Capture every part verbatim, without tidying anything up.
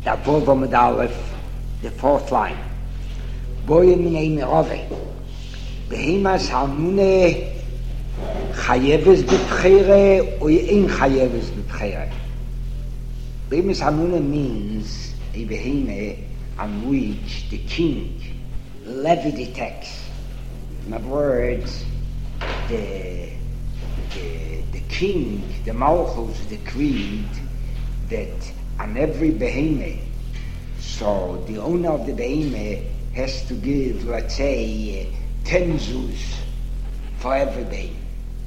Da Volvo mit Aleph, the fourth line. Boye minei mirove. Behemas Hanune Chayeves b'bchire or in Chayeves b'bchire. Behemas Hanune means a beheme on which the king levied the tax. In other words, the, the, the king, the Malchus, decreed that on every beheme, so the owner of the beheme has to give, let's say, uh, ten zuz for every beheme.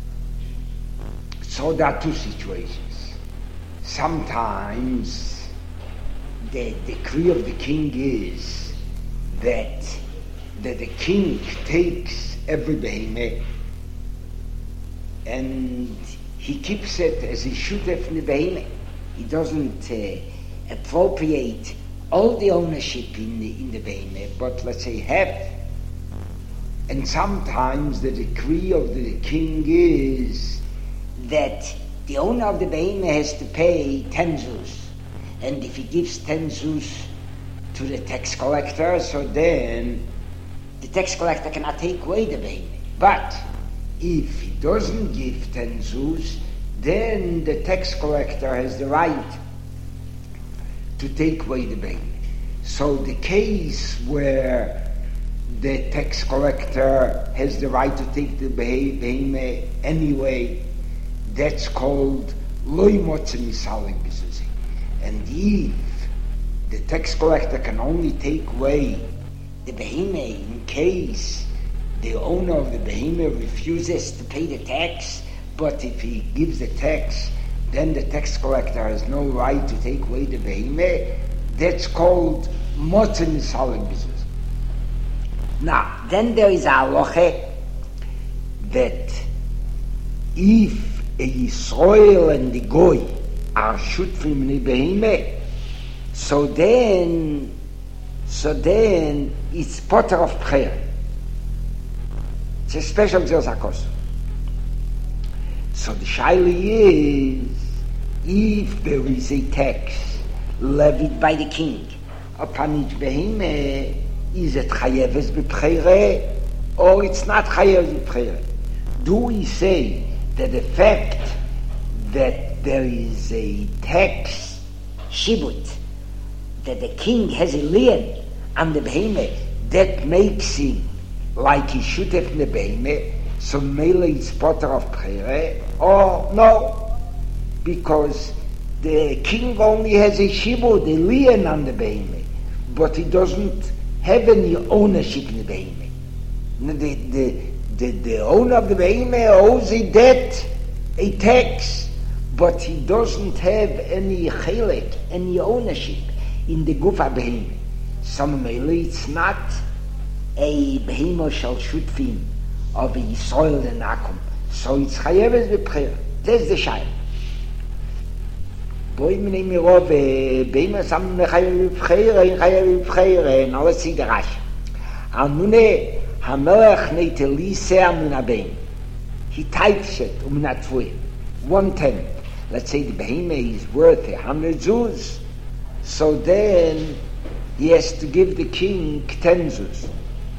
So there are two situations. Sometimes the decree of the king is that, that the king takes every beheme and he keeps it as he should have in the beheme. He doesn't uh, appropriate all the ownership in the, in the beheme, but let's say half. And sometimes the decree of the king is that the owner of the beheme has to pay ten zuz. And if he gives ten zuz to the tax collector, so then the tax collector cannot take away the beheme. But if he doesn't give ten zuz, then the tax collector has the right to take away the beheme. So the case where the tax collector has the right to take the beheme anyway, that's called loy motze misalig b'zuzi. And if the tax collector can only take away the beheme in case the owner of the beheme refuses to pay the tax, but if he gives the tax, then the tax collector has no right to take away the beheme, that's called motze misalig b'zuzi. Now, then there is a halacha that if a Yisrael and the Goy are shutfim in the beheme, so then, so then it's potter of prayer. It's a special zilzakos. So the shaila is, if there is a tax levied by the king upon each beheme, is it chayeves b'bchire or it's not chayeves b'bchire? Do we say that the fact that there is a tax shibut, that the king has a lien on the beheme, that makes him like he should have in the beheme, so mele is potter of b'chire? Or no, because the king only has a shibut, a lien on the beheme, but he doesn't have any ownership in the beheme. The, the, the, the owner of the beheme owes a debt, a tax, but he doesn't have any chelek, any ownership in the gufa beheme. Some mele, it's not a beheme shall shutfim of a Yisrael and Akum. So it's chayeves b'bchira. That's the shayla. Boy minei mirov beheme sam chayeves b'bchira, in chayeves b'bchira. Now let's see the Rashi. Anune hamelech neiteliseh min habehem. He types it um natvuim, one tenth. Let's say the beheme is worth a hundred zuz, so then he has to give the king ten zuz.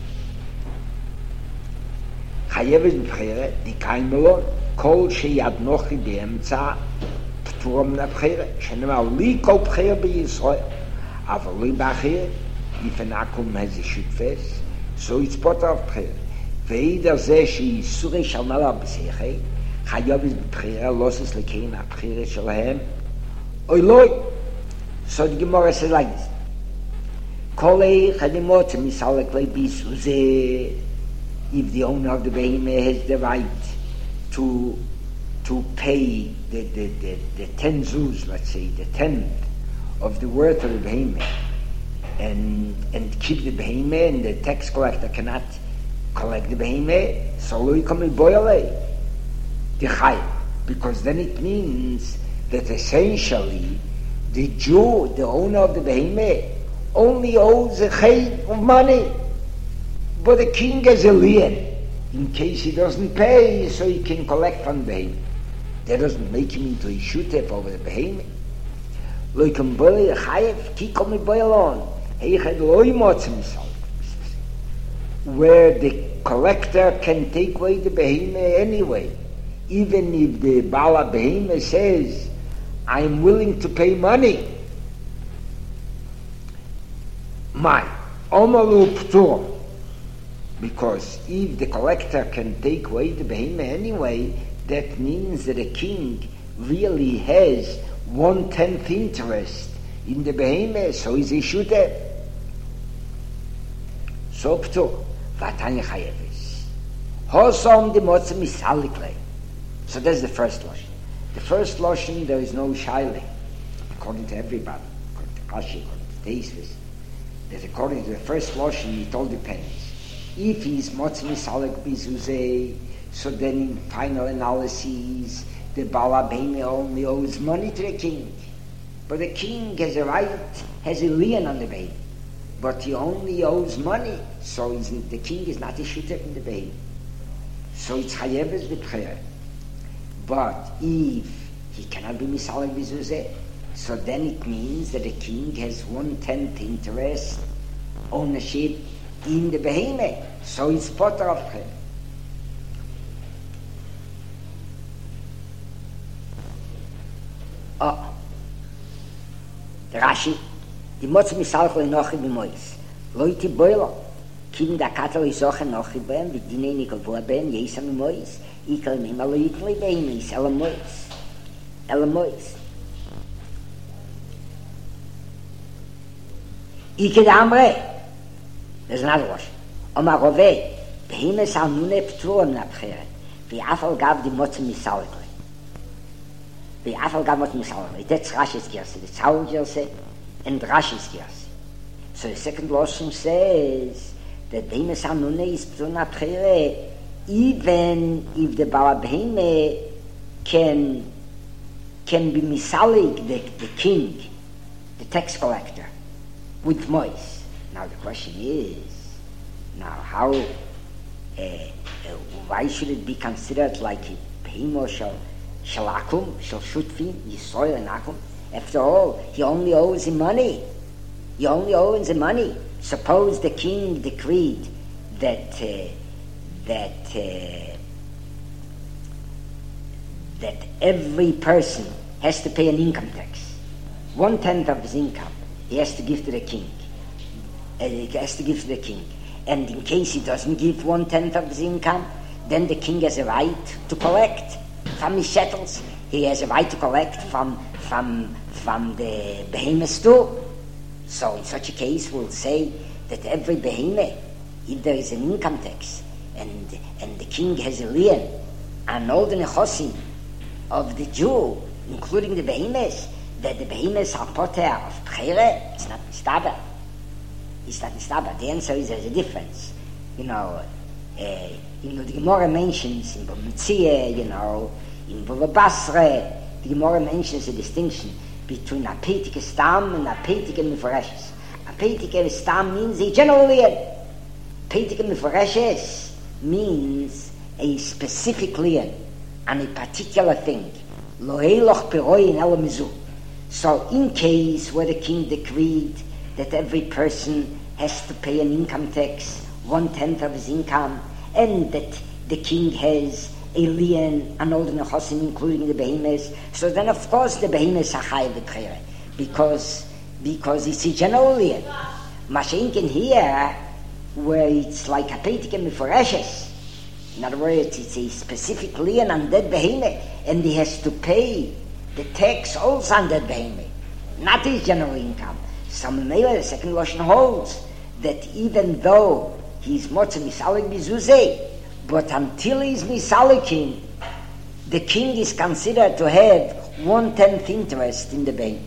Chayeves b'bchira, di kain melon, kol sheyad nochi be'emtza p'tura min hab'chira, shenemar li kol b'chira b'Yisrael, aval li b'achir, if an akum has a shutfes, so it's potter of b'chira. Ve'eder zeh she'yisure shal nala b'seichei, chayeves b'bchira loses lekein hab'chira shalahem, oy loy. So the Gemara says like this, kol ei chadimot misalek lei b'suzeh, if the owner of the beheme has the right to to pay the, the, the, the ten zuz, let's say, the tenth of the worth of the beheme, and and keep the beheme, and the tax collector cannot collect the beheme, so lo yikom boyale the chay, because then it means that essentially the Jew, the owner of the beheme, only owes a chay of money. But the king has a lien in case he doesn't pay, so he can collect from the beheme. That doesn't make him into a shutef over the beheme. Like a boy, a chayev, kick on me boil on. He had loy motzim sal. Where the collector can take away the behemoth anyway. Even if the Bala behemoth says, I'm willing to pay money. My, omalu ptur. Because if the collector can take away the behemoth anyway, that means that the king really has one-tenth interest in the behemoth, so is he should have. So ptur, vatanya chayevis. Hosom de motzim misalikle. So that's the first lotion. The first lotion, there is no shiling, according to everybody, according to Rashi, according to Teisvis, that according to the first lotion, it all depends. If he's motzim misalik bizuzeh, so then in final analysis, the Bala Behemoth only owes money to the king. But the king has a right, has a lien on the Behemoth. But he only owes money, so he's, the king is not a shooter in the Behemoth. So it's chayeves b'tchera. But if he cannot be misalik bizuzeh, so then it means that the king has one-tenth interest, ownership in the Behemoth. So it's potter of him. Oh, the Rashi, die Motz misalchel noch in Mois. Leute boiler, kim da katel isoche noch in beim, wie die nikel vor beim, jesam in Mois. Ich kann nicht mal leitli beim, is alle Mois. Alle Mois. Ich kann amre. Das ist not was. Oma rove, beheime sal nun eptruam nabchere. Wie afal gab die Motz misalchel. The Afal Gamot Misalva, that's Rashi's Gerse, the Tzau Gerse, and Rashi's Gerse. So the second lotion says that the Mesanune is Ptuna Pchere, even if the Bala Beheme can, can be Misalig, the, the king, the tax collector, with Mois. Now the question is, now how, uh, uh, why should it be considered like a Behemo shall Shalakum, shall shutfi, Yisoy and Akum. After all, he only owes him money. He only owes him money. Suppose the king decreed that uh, that uh, that every person has to pay an income tax. One tenth of his income he has to give to the king. Uh, he has to give to the king. And in case he doesn't give one tenth of his income, then the king has a right to collect from his shackles. He has a right to collect from from from the behemoth too. So in such a case we'll say that every behemoth, if there is an income tax and and the king has a lien on all the nechosim of the Jew, including the behemoths, that the behemoths are poter of pchere, it's not mistaba. It's not mistaba. The answer is there's a difference. You know, uh, you know the Gemara mentions in Bamitzia, you know, in Bava Basra, the Gemara mentions a distinction between a petike stam and a petike miforeshes. A petike stam means a general lien. Petike miforeshes means a specific lien on a particular thing. Loheloch peroi in elamizu. So in case where the king decreed that every person has to pay an income tax, one tenth of his income, and that the king has a lien on all the nechosim, including the behemoths, so then of course the behemoths are chayav b'tchera, because because it's a general lien. Mashenkin here, where it's like a petike miforeshes. In other words, it's a specific lien on that behemoth, and he has to pay the tax also on that behemoth, not his general income. Some Mele, the second Lashon holds that even though he's motzim misalik bizuzeh, but until he's misalikin, the king is considered to have one-tenth interest in the behemoth.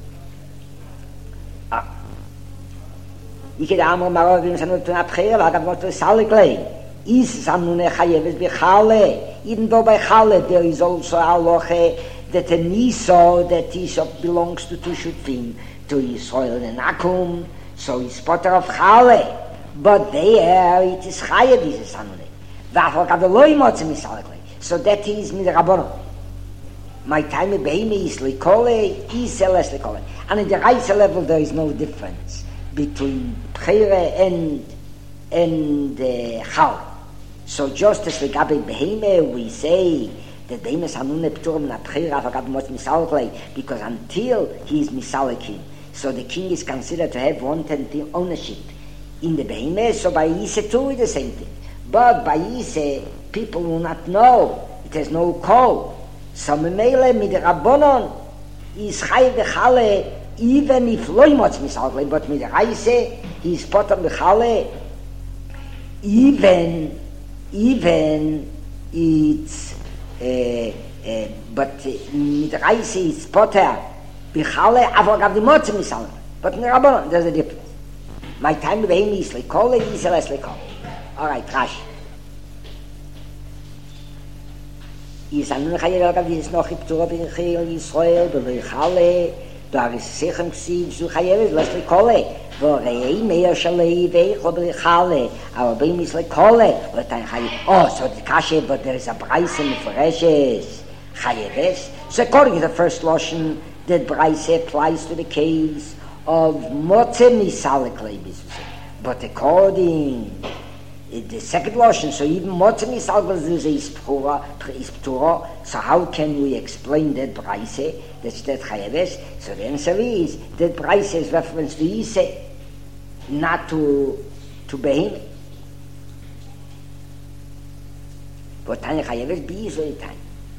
Ah. Ich hätte einmal mal, wenn es nur zu abgehen, weil ich wollte salikle. Is samune chayeves bechale. Even though by chale there is also a loche that a niso that is belongs to Tushutfim, to Yisrael and Akum, so he's potter of chale. But there it is chayev is samune. So that is mit Rabbanon. My time of Beheme is Likole, is less Likole. And in the Reise level, there is no difference between Pchire and, and uh, Chal. So just as Legabe Beheme, we say that Beheme is Hanune Pturim na Pchire, Avagab Mot Misalklei, because until he is Misalekim, so the king is considered to have one-tenth ownership in the Beheme, so by Yise too is the same thing. But by Yise, people will not know. It has no call. So Memele mit der Rabbonon is Chai v'Chale, even if Loi Motz Misalklei, but mit der Reise, he is Potter v'Chale, even, even it's, uh, uh, but uh, mit der Reise is Potter v'Chale, aber gab die Motz Misalklei. But in the Rabbonon, there's a difference. My time with him is Lekole, is less Lekole. All right, Rashi. Is an Chayel Gav is noch Iptura B'Chayel Yisrael B'Chale Dar is Sechem Ksiv Zu Chayel less Lekole V'Rei Meir Shalei V'Echo B'Chale Our Bim is Lekole V'Tain Chayel Oh, so the Kashe, but there is a Braise in Fereshes Chayeves. So according to the first Lashon, that Braise applies to the case of Motze Misale Klebis. But according the second Lashon, so even Motze Misale Klebis is Ptura, so how can we explain that Braise, that's that Chayeves? So the answer is that Braise is reference to Yise, not to, to Beheme. But Tanya Chayeves be Yisrael Tanya.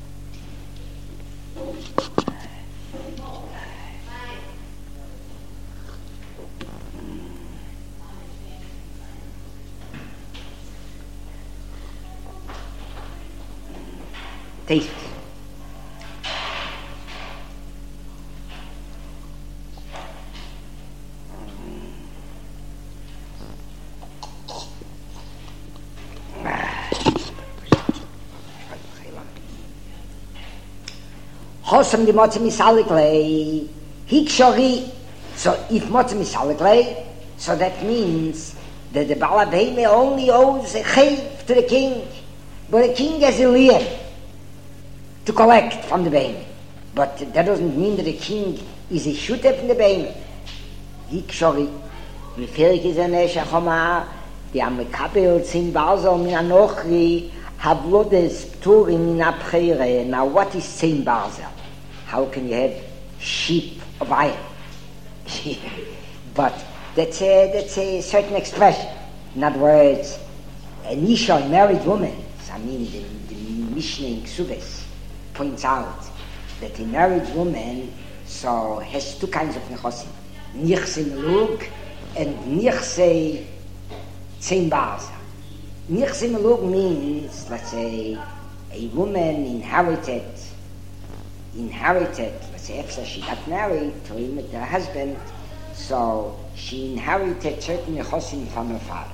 Taste. Hosam di Motze Misaleklei, Hikshori. So if Motze Misaleklei, so that means that the Baal HaBeheme only owes a chayv to the king, but the king has a lien to collect from the Beheme. But that doesn't mean that the king is a shutef in the Beheme. Hikshori. Miferik is an Esha Choma, the Amikabel Zin Barzel Min Anochri, Havlodes Pturim Min Apchere. Now what is Zin Barzel? How can you have sheep of iron? But that's a, that's a certain expression. In other words, a Nisha, a married woman, I mean the, the Mishnah in Ksubes, points out that a married woman so has two kinds of nechosim, nichse melug and nichse tzim barza. Nichse melug means, let's say, a woman inherited, inherited, let's say, after she got married to him with her husband, so she inherited certain nechosim from her father.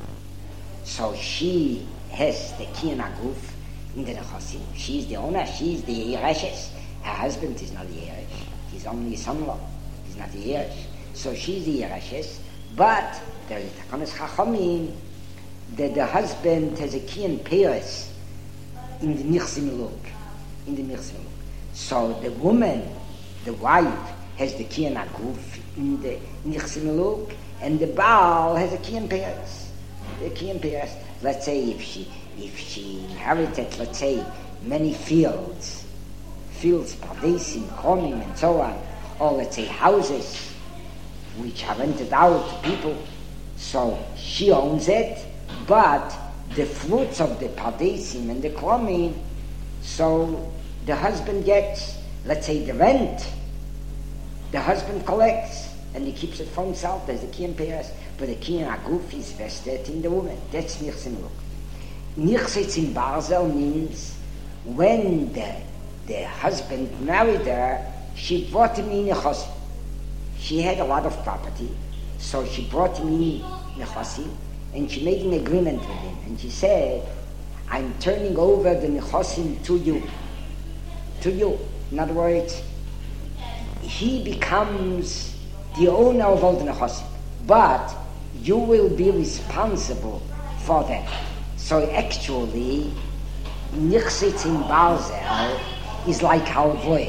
So she has the kiyan aguf in the nechosim. She's the owner, she's the Yereshes. Her husband is not the Yeresh. He's only a son-in-law. He's not the Yeresh. So she's the Yereshes. But there is Takanas Chachamim that the husband has a kiyan peres in the Nichsimiluk. In the Nichsimiluk. So the woman, the wife, has the kiyan aguf in the Nichsimiluk, and the Baal has a kiyan peres. The kiyan peres. Let's say if she if she inherited, let's say, many fields, fields, pardesim, chomim, and so on, or let's say houses which are rented out to people, so she owns it, but the fruits of the pardesim and the chomim, so the husband gets, let's say, the rent, the husband collects, and he keeps it for himself. There's the kiyan peres, but the kiyan aguf is vested in the woman. That's nichsimluk. Nichse in Barzel means when the, the husband married her, she brought him in nechosim. She had a lot of property, so she brought him in nechosim, and she made an agreement with him. And she said, I'm turning over the nechosim to you. To you. In other words, he becomes the owner of all the nechosim, but you will be responsible for them. So actually, Nichsitz in Barzel is like alvoy.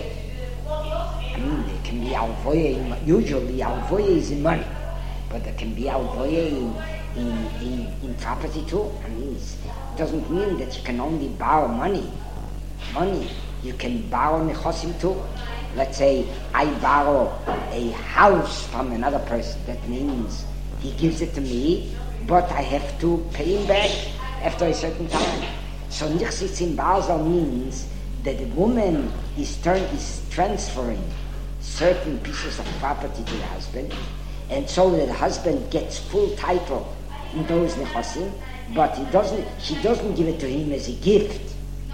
I mean, there can be alvoy, usually alvoy is in money, but there can be alvoy in, in, in, in property too. I mean, it's, it doesn't mean that you can only borrow money. Money, you can borrow nechosim too. Let's say I borrow a house from another person. That means he gives it to me, but I have to pay him back after a certain time. So nichsitz in Basel means that the woman is, turn, is transferring certain pieces of property to the husband, and so that the husband gets full title in those nechosim, but he doesn't, she doesn't give it to him as a gift.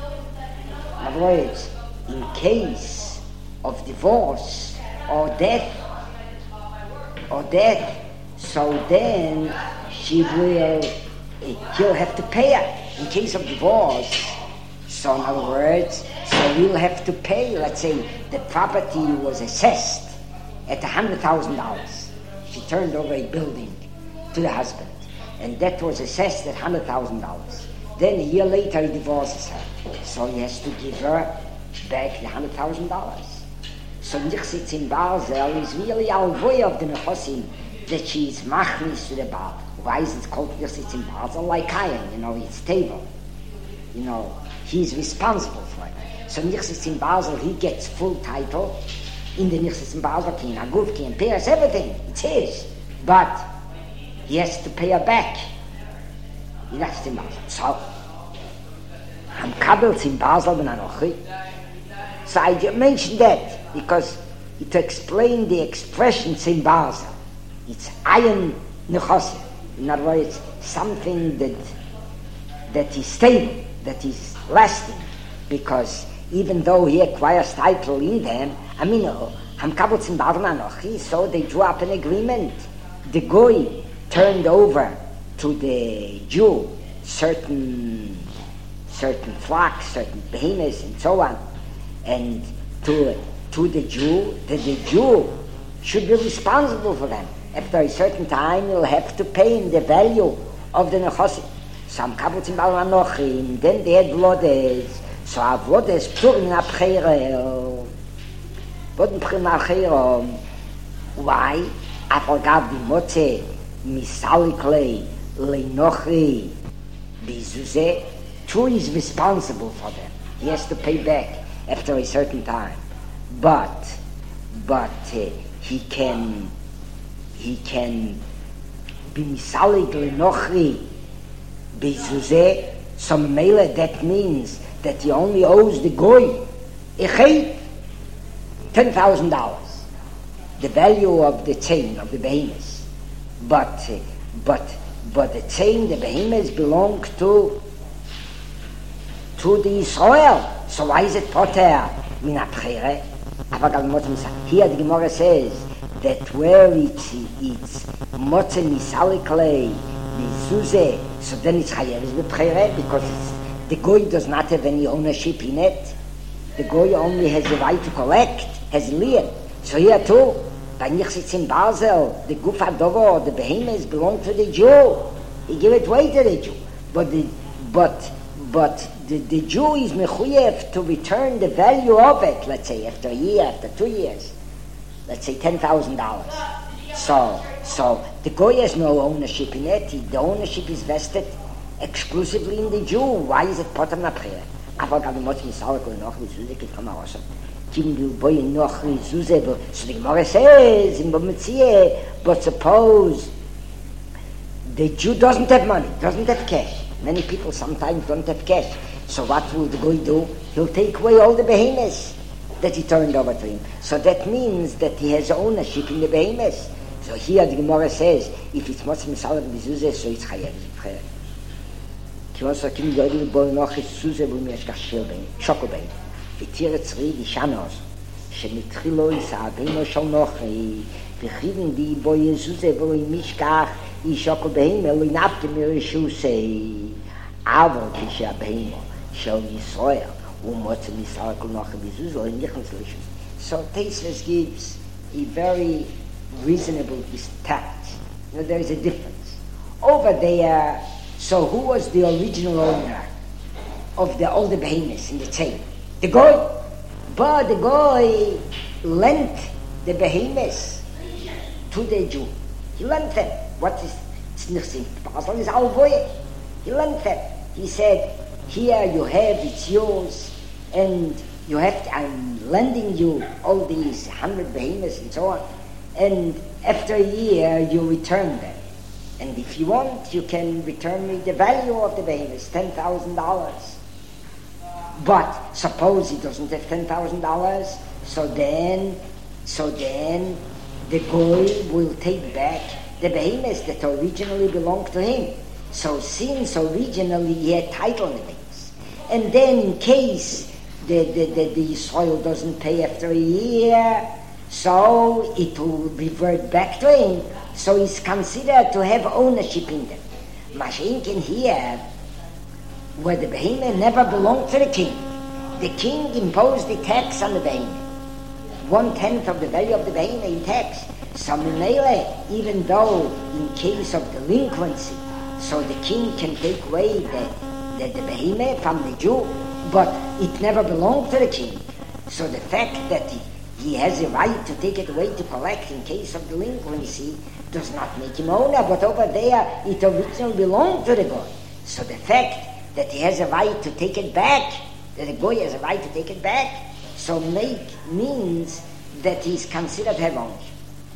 In other words, in case of divorce or death, or death, so then she will, he'll have to pay her. In case of divorce, so in other words, so we'll have to pay, let's say, the property was assessed at one hundred thousand dollars. She turned over a building to the husband, and that was assessed at one hundred thousand dollars. Then a year later he divorces her, so he has to give her back the one hundred thousand dollars. So nichsitz in Basel is really alvoy of the nechosim that she is machnis to the Baal. Why is it called nichsitz in Basel? Like Kayan, you know, it's stable. You know, he's responsible for it. So nichsitz in Basel, he gets full title in the nichsitz in Basel, in Agufki, in Peres, everything. It's his. But he has to pay her back. In nichsitz in Basel. So, I'm kabels in Basel ben Anochi. So I just mentioned that because to explain the expressions in Basel. It's ayin nechosim. In other words, something that that is stable, that is lasting, because even though he acquires title in them, I mean, Hamkabutz in Barnanochi, so they drew up an agreement. The Goy turned over to the Jew certain certain flocks, certain behemoths, and so on, and to to the Jew, that the Jew should be responsible for them. After a certain time, you'll have to pay him the value of the nechosim. Some kabutzim balanochim, then they had blodes. So avodes pturim abcheirel. Boden pturim abcheirel. Why? Afalgav b'motze misaliklei leinochri bizuze. Two is responsible for them. He has to pay back after a certain time. But, but uh, he can... he can be misalig leinochri bezuze, so mele, that means that he only owes the goy echei ten thousand dollars, the value of the chain of the behemoths. But uh, but but the chain, the behemoths belong to to the Israel. So why is it poter min abchere? Here the Gemara says that where it's it's motze misaliklei mizuze, so then it's chayev b'pchere, because it's, the goy does not have any ownership in it. The goy only has the right to collect, has lien. So here too, by nichsitz in Basel, the guf hadovo, the behemoths belong to the Jew. He give it away to the Jew, but the but but the, the Jew is mechuyev to return the value of it. Let's say after a year, after two years. Let's say ten thousand dollars. So, so the goy has no ownership in it. The ownership is vested exclusively in the Jew. Why is it potem napchere? Aber gabi motz misalek or noch mizuze kit kama rosa. Kim du boy noch mizuze. So the Gemara says in Bometzie, but suppose the Jew doesn't have money, doesn't have cash. Many people sometimes don't have cash. So what will the goy do? He'll take away all the behemoths that he turned over to him. So that means that he has ownership in the behemoths. So here the Gemara says, if it's motz misalek mizuze, so it's chayev. כיוון שקים גדולים בו נוח סוזה בו מישכח בין שוקו בין ותיר צרי דישנוס שמתחילו יסעבינו של נוחי וחידן די בו יזוזה בו מישכח ישוקו בין אלו נפת מרשוסי אבל כשהבינו של ישראל ומוצא מישראל כל נוחי ביזוז לא נכנס לשוס. So Tosfos gives a very reasonable tact. You know, there is a difference. Over there, so who was the original owner of the older behemoths in the chain? The goy. But the guy lent the behemoths to the Jew. He lent them. What is, it's nothing. Basel is all boy. He lent them. He said, here you have, it's yours, and you have to, I'm lending you all these hundred behemoths and so on, and after a year you return them. And if you want, you can return me the value of the behemoths, ten thousand dollars. But suppose he doesn't have ten thousand dollars, so then, so then the guy will take back the behemoths that originally belonged to him. So since originally he had title on the behemoths, and then in case the, the, the, the soil doesn't pay after a year, so it will revert back to him. So he's considered to have ownership in them. Mashinkin here, where the behemoth never belonged to the king. The king imposed the tax on the behemoth. One tenth of the value of the behemoth in tax. So Menele, even though in case of delinquency, so the king can take away the, the, the behemoth from the Jew, but it never belonged to the king. So the fact that he, he has a right to take it away to collect in case of delinquency does not make him owner, but over there it originally belonged to the guy. So the fact that he has a right to take it back, that the guy has a right to take it back, so make means that he's considered to have ownership.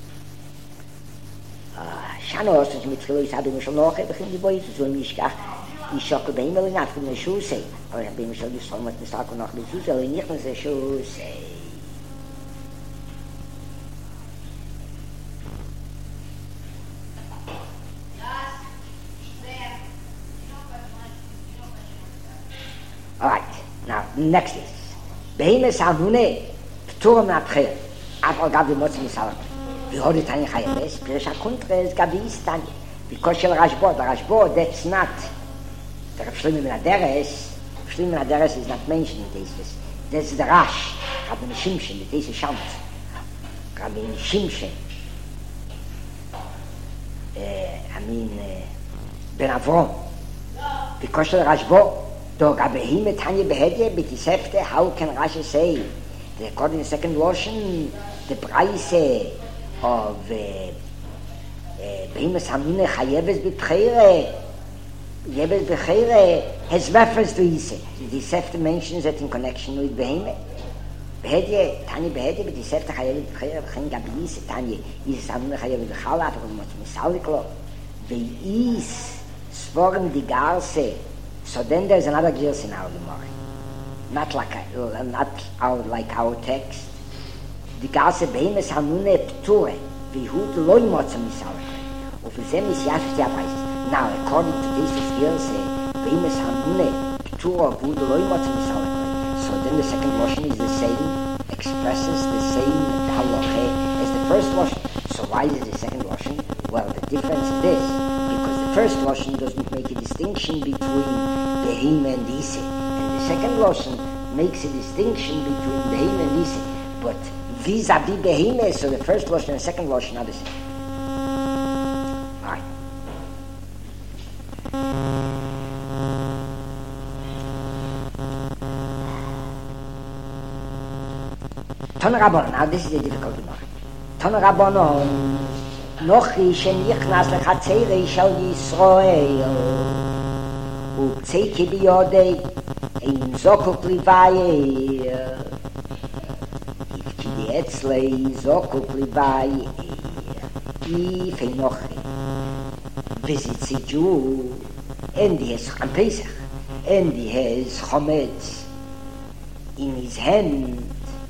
Shano hast du mit Chloe habe ich schon noch beginn die Boys so mich gar ich schocke bei mir nach dem Schuh sei aber ich bin schon so mit mir sagen noch nicht so nicht mehr so Schuh sei Alright, now next is Behemoth Salmune Turm April aber gab die Motzen Salmune wie heute tani khayes presha kontres gavis tani because shel rashbo the rashbo that's not the shlim min aderes shlim min aderes is not mentioned in this that's the rash rabbi shimshon this is shams rabbi shimshon eh i mean ben avrom because shel rashbo do rabbi him tani behede mit die sefte how can rash say the according to the second version the price of Behemoth Hamine Chayeves B'Tcheire Yeves B'Tcheire has reference to Yiseh. The Sefta mentions it in connection with Behemoth. Behedye, Tanya Behedye, but the Sefta Chayeves B'Tcheire V'chen Gabi Yiseh, Tanya Yiseh Hamine Chayeves B'Chala, but we must misaliklo. Ve'is Svorim Di Garse. So then there's another Gills in our Gemara. Not like, uh, not our, like our text. Die ganze Behemoth Hamune Pture, wie Hut loy motzem misal. Und für sie ist ja sehr weiß. Now, according to this skills, Behemoth Hamune Pture, Hut loy motzem misal. So then the second version is the same, expresses the same halacha as the first version. So why is the second version? Well, the difference is this, because the first version doesn't make a distinction between Behemoth and Yiseh, and the second version makes a distinction between Behemoth and Yiseh. But vis-a-vis Behemoth, so the first version and the second version are the same. Alright. Tana Rabbanon, now this is a difficult one. Tana Rabbanon, Nochi shenichnas lechatzerei shel Yisrael, u'pzeiki biyodei, ein zokuk livayei, Etzlei zokuk livayei, if ein Nochi visits a Jew, and he has Cham Pesach, and he has Chometz in his hand.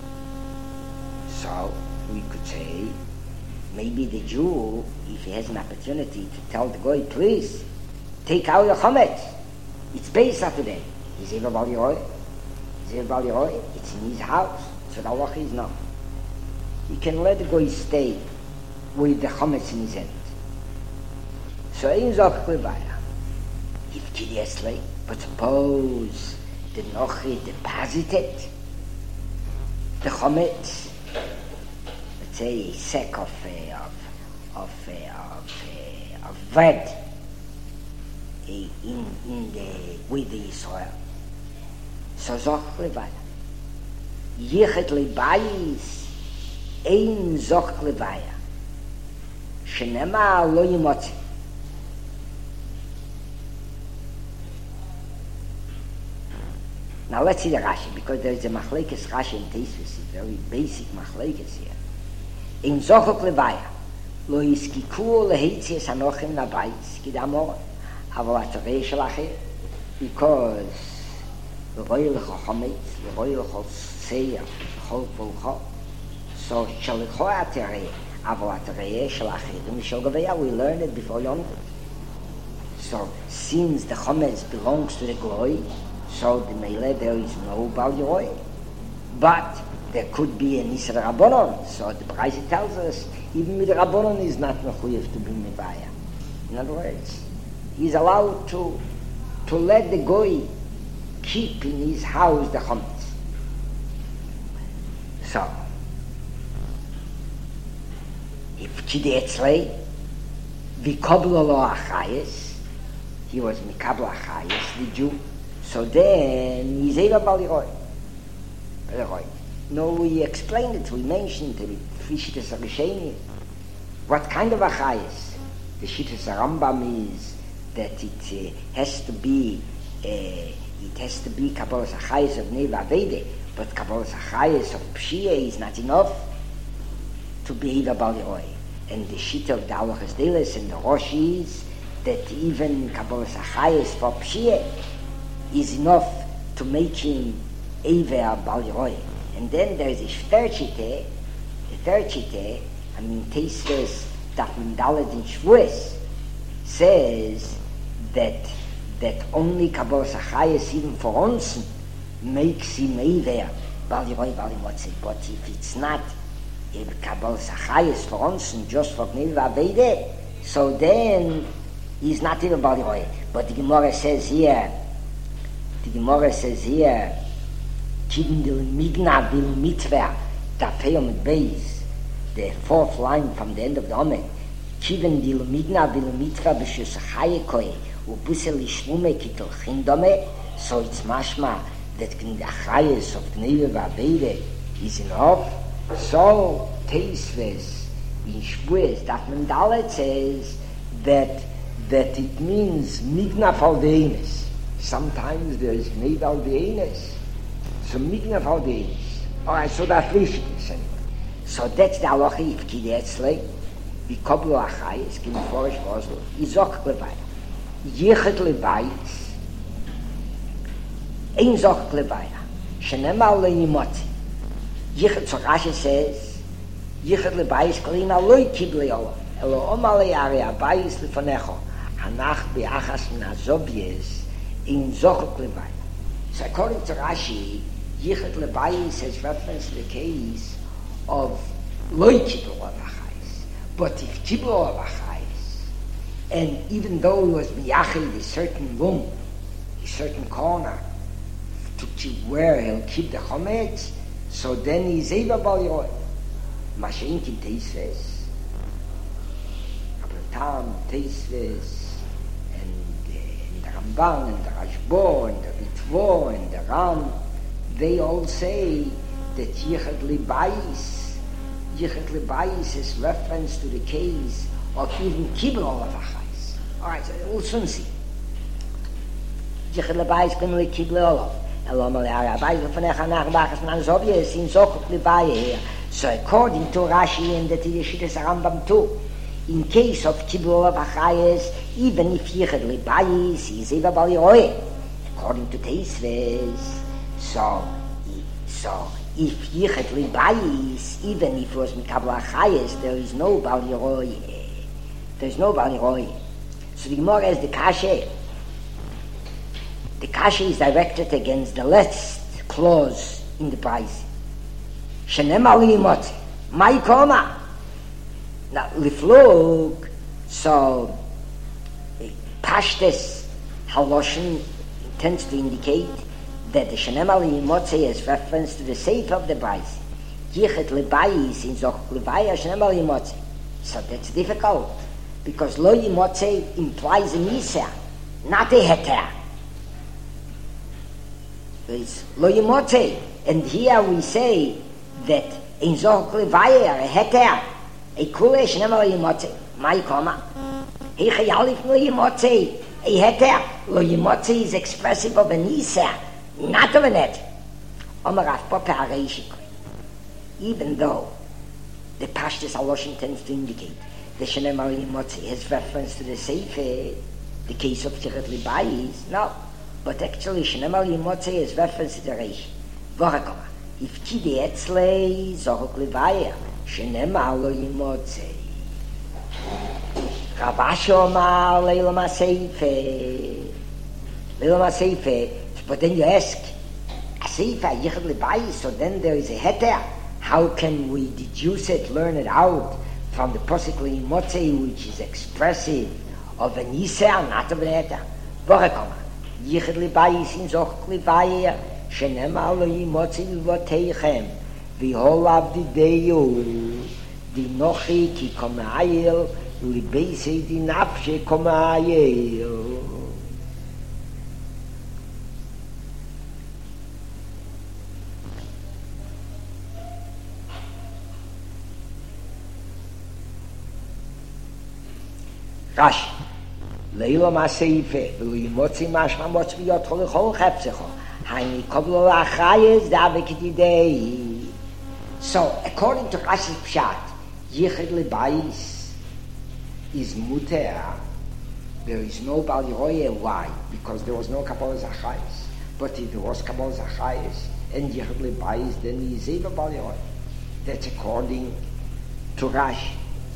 So we could say, maybe the Jew, if he has an opportunity to tell the guy, please, take out your Chometz. It's Pesach today. Is it about your oil? Is it about your oil? It's in his house. So the halacha is no. He can let the guy stay with the Chometz in his hand. So ein zok klevaya. If Kidyesley, but suppose the Nochi deposited the Chometz, let's say a sack of uh, of of uh, of, uh, of bread uh, in in the with the soil. So zok klevaya. Yichet lebayis ein zoch levaya. Shenema lo yimotzi. Now let's see the Rashi, because there is a machlekes Rashi in Teisvis, a very basic machlekes here. In zoch levaya, lo yiskiku lehitzias anochim nabayis, kidamor, aval atarei shelacher, because v'roy lecho chometz, v'roy lecho seir, v'chol volcho, so shelicho atarei, aval atarei shelacher, mishol gavaya, we learned it before Yom. So since the chometz belongs to the glory, so the Meile there is no Bal Yoroi. But there could be an Isra Rabbanon. So the Braise tells us, even with the Rabbanon is not mechuyev to bring Mevaya. In other words, he's allowed to to let the Goy keep in his house the Chometz. So, if Kidei Etzlei, V'koblo lo achayes, he was Mikabla achayes, the Jew, so then he's Eva Bal Yoroi. No, we explained it, we mentioned it, Fishitas HaRisheni. What kind of achayes? The Shittas HaRambam is that it uh, has to be, uh, it has to be Kabbalas achayes of Neva Avede, but Kabbalas achayes of Pshia is not enough to be Eva Bal Yoroi. And the Shitta of the Halachas Deles and the Rosh is that even Kabbalas achayes for Pshia is enough to make him Eva Bal Yoroi. And then there is a third Shitta, the third Shitta, I mean, Teisves Daf Mendalet in Shvuos says that that only Kabbalas achayes even for Onsen makes him Eva Bal Yoroi Bal Yimotzi. But if it's not if Kabbalas achayes for Onsen just for Gneva Avede, so then he's not even Bal Yoroi. But the Gemara says here, the Gemara says here, Kidin dil Migna bil Mitva Tafeom Beis, the fourth line from the end of the Omen, Kidin dil Migna bil Mitva b'shus Chayekoi u'busel ishlume kitel chindome, so it's mashma that the achayes of Gneva Avede is enough. So Teisves in Shvuos Daf Mendalet says that that it means Migna Faldeines. Sometimes there is Gneva Faldeines. So Migna Faldeines. Alright, so that's Rishis anyway. So that's the halacha if Kidei Etzlei, V'koblo achayes, Kim Forish Voslo, Izok Levaya. Yichet Levayis, Ein Zok Levaya, Shenemar Le Yimotzi. Yichet, so Rashi says, Yichet Levayis, Kalina Loi Kiblei Olam, Elo Omar Le'ari Abayis Lefonecho, Hanach Be'achas Min HaZobyes, Ein Zok Levaya. So according to Rashi, Yichet Lebayis has reference to the case of Loi Kiblei Achayis. But if Kiblei Achayis, and even though he was Miyachid a certain room, a certain corner, to keep where he'll keep the Chometz, so then he's Eva Bal Yoroi. Mashenk in Teisves, Abratam, Teisves, and, uh, and the Ramban, and the Rashbo, and the Ritvo, and the Ram, they all say that Yichet Lebayis, Yichet Lebayis is reference to the case of even Kibbul of Achais. All right, so we'll soon see. Yichet Lebayis can only Kibbul Olav. Elom Le'ari Abayis Lefonecha Nach Bachas Min HaZovyes in Zokuk Lebayis here. So according to Rashi and the Yeshittas Rambam too, in case of Kibbul of Achayes, even if Yichet Lebayis is Eva Bal Yoroi, according to Teisves, so, so if Yichet Lebayis, even if it was Mikabla Achayes, there is no Bal Yoroi. There is no Bal Yoroi. So the Gemara has the Kashe. The Kashe is directed against the last clause in the price. Shenemar Liyimotzi, Mai Koma. Now, Liflug, so Pashtes Haloshin intends to indicate that the Shenemar Liyimotzi is reference to the Sefer of the price. Yichet Lebayis in Zoch Levaya Shenemar Liyimotzi. So that's difficult, because Lo Yimotzi implies a Nisa, not a Heter. It's Lo Yimotzi, And here we say that in Zohar Levayer, a heter, a kule shnemal yimotze, my comma. He chayalif lo yimotze, a heter, lo yimotze is expressive of an isa, not of an et. Omar Rav Papa Areishik. Even though the Pashtus Aloshin tends to indicate the shnemal yimotze has reference to the Sefer, the case of Tichat Libayis, no. But actually, shnemal yimotze is reference to the Reish. Vorakoma. If kidi etzlei zorok levaya, shnemal lo yimotze. Ravash omar leilam aseife. Leilam aseife. But then you ask, aseife yichad lebayis, so then there is a heter. How can we deduce it, learn it out from the posik lo yimotze, which is expressive of an isa, not of an heter? Vorakoma. Yichad lebayis in zorok levaya, שנאמר לו ימוצא לבותיכם והולב דידיו דינוכי כי קומאייל ולבייסי דינפשי קומאייל. רש"י לילה מהסעיפה ולא ימוצא משמע מוצא ויותו לכל חפצך Hani koblo achayes davekididei. So, according to Rashi's Pshat, Yichid Lebayis is muter. There is no Bal Yeroye. Why? Because there was no Kabbalah Zachayes. But if there was Kabbalah Zachayes and Yichid Lebayis, then he is even Bal Yeroye. That's according to Rashi.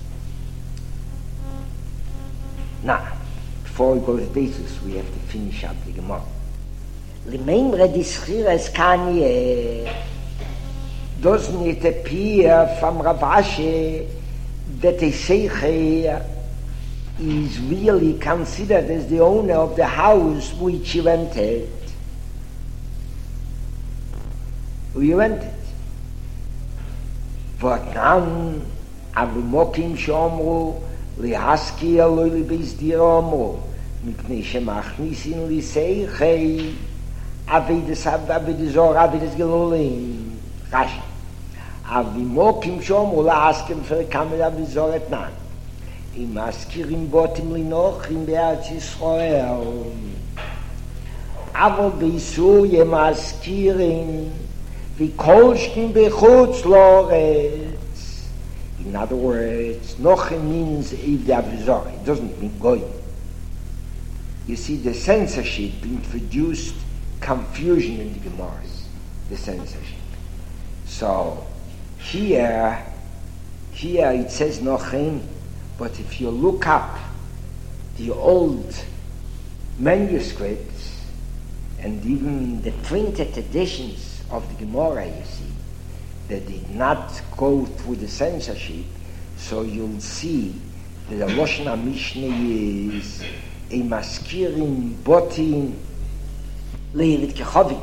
Now, before we go to basis, we have to finish up the Gemara. Limemre dischiras kanye doesn't it appear from Rav Ashi that a seicher is really considered as the owner of the house which he rented? We rented. But now, avumokim shomru lihaski aloi libeis dir omru mipnei shemachnisin liseichei Avidas Avidas or Avidas Gelolim. Rashi. Avimokim Shom Ula asking for a camera Avidas at Nan. Im Askirim Botim Linoch in Be'at Yisrael. Avo Beisu Yem Askirim Vikolshkin Bechutz Loretz. In other words, Noche means if the Avidas. It doesn't mean going. You see, the censorship introduced confusion in the Gemaras, the censorship. So here, here it says Nochin, but if you look up the old manuscripts and even the printed editions of the Gemara, you see, that did not go through the censorship, so you'll see that the Lashon HaMishnah is a maskirim botim Leivit Kechovi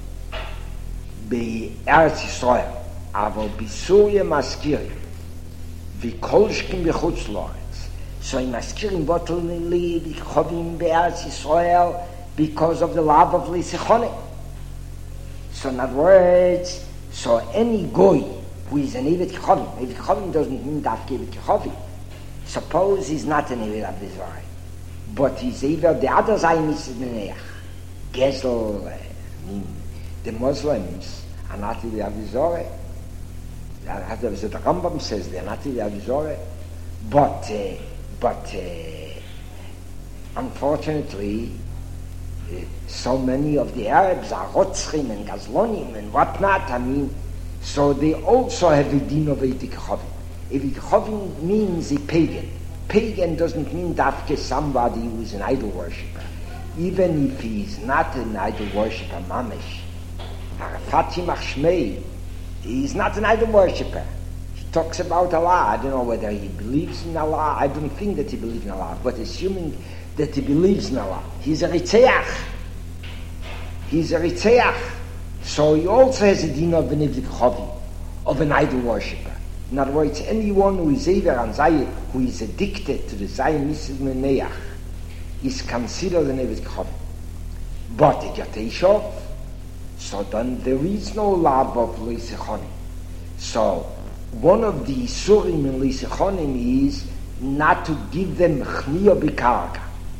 בארץ ישראל, אבל בסוריה מזכירים וכל בחוץ לארץ. So הם מזכירים בוטל leivit Kechovim בארץ ישראל because of the love of Lisechonim. So in other words, so any goy who is an Leivit Kechovim, Leivit Kechovim doesn't mean Daf Leivit Kechovim. Suppose he's not an Leivit of Israel, but he's either the other side is Meneach. Gezel, I mean, the Muslims are not in the Avizore. The Rambam says they're not in the Avizore. But, uh, but uh, unfortunately, uh, so many of the Arabs are Rotzchim and Gazlonim and whatnot. I mean, so they also have a din of Eidik Chovim. Eidik Chovim means a pagan. Pagan doesn't mean dafke somebody who is an idol worshipper. Even if he is not an idol worshipper, mamish, Fatim Achshmei, he is not an idol worshipper. He talks about Allah. I don't know whether he believes in Allah. I don't think that he believes in Allah. But assuming that he believes in Allah, he's a Ritzeach. He's a Ritzeach. So he also has a din of an Ivdik Chovi, of an idol worshipper. In other words, anyone who is Ever and Zayit, who is addicted to the Zayim Mitzvah Meneach, is considered an Eved Kechovim. But a Yatei Shov, So then there is no love of Leisichonim. So one of the Isurim in Leisichonim is not to give them Chniya B'Karka.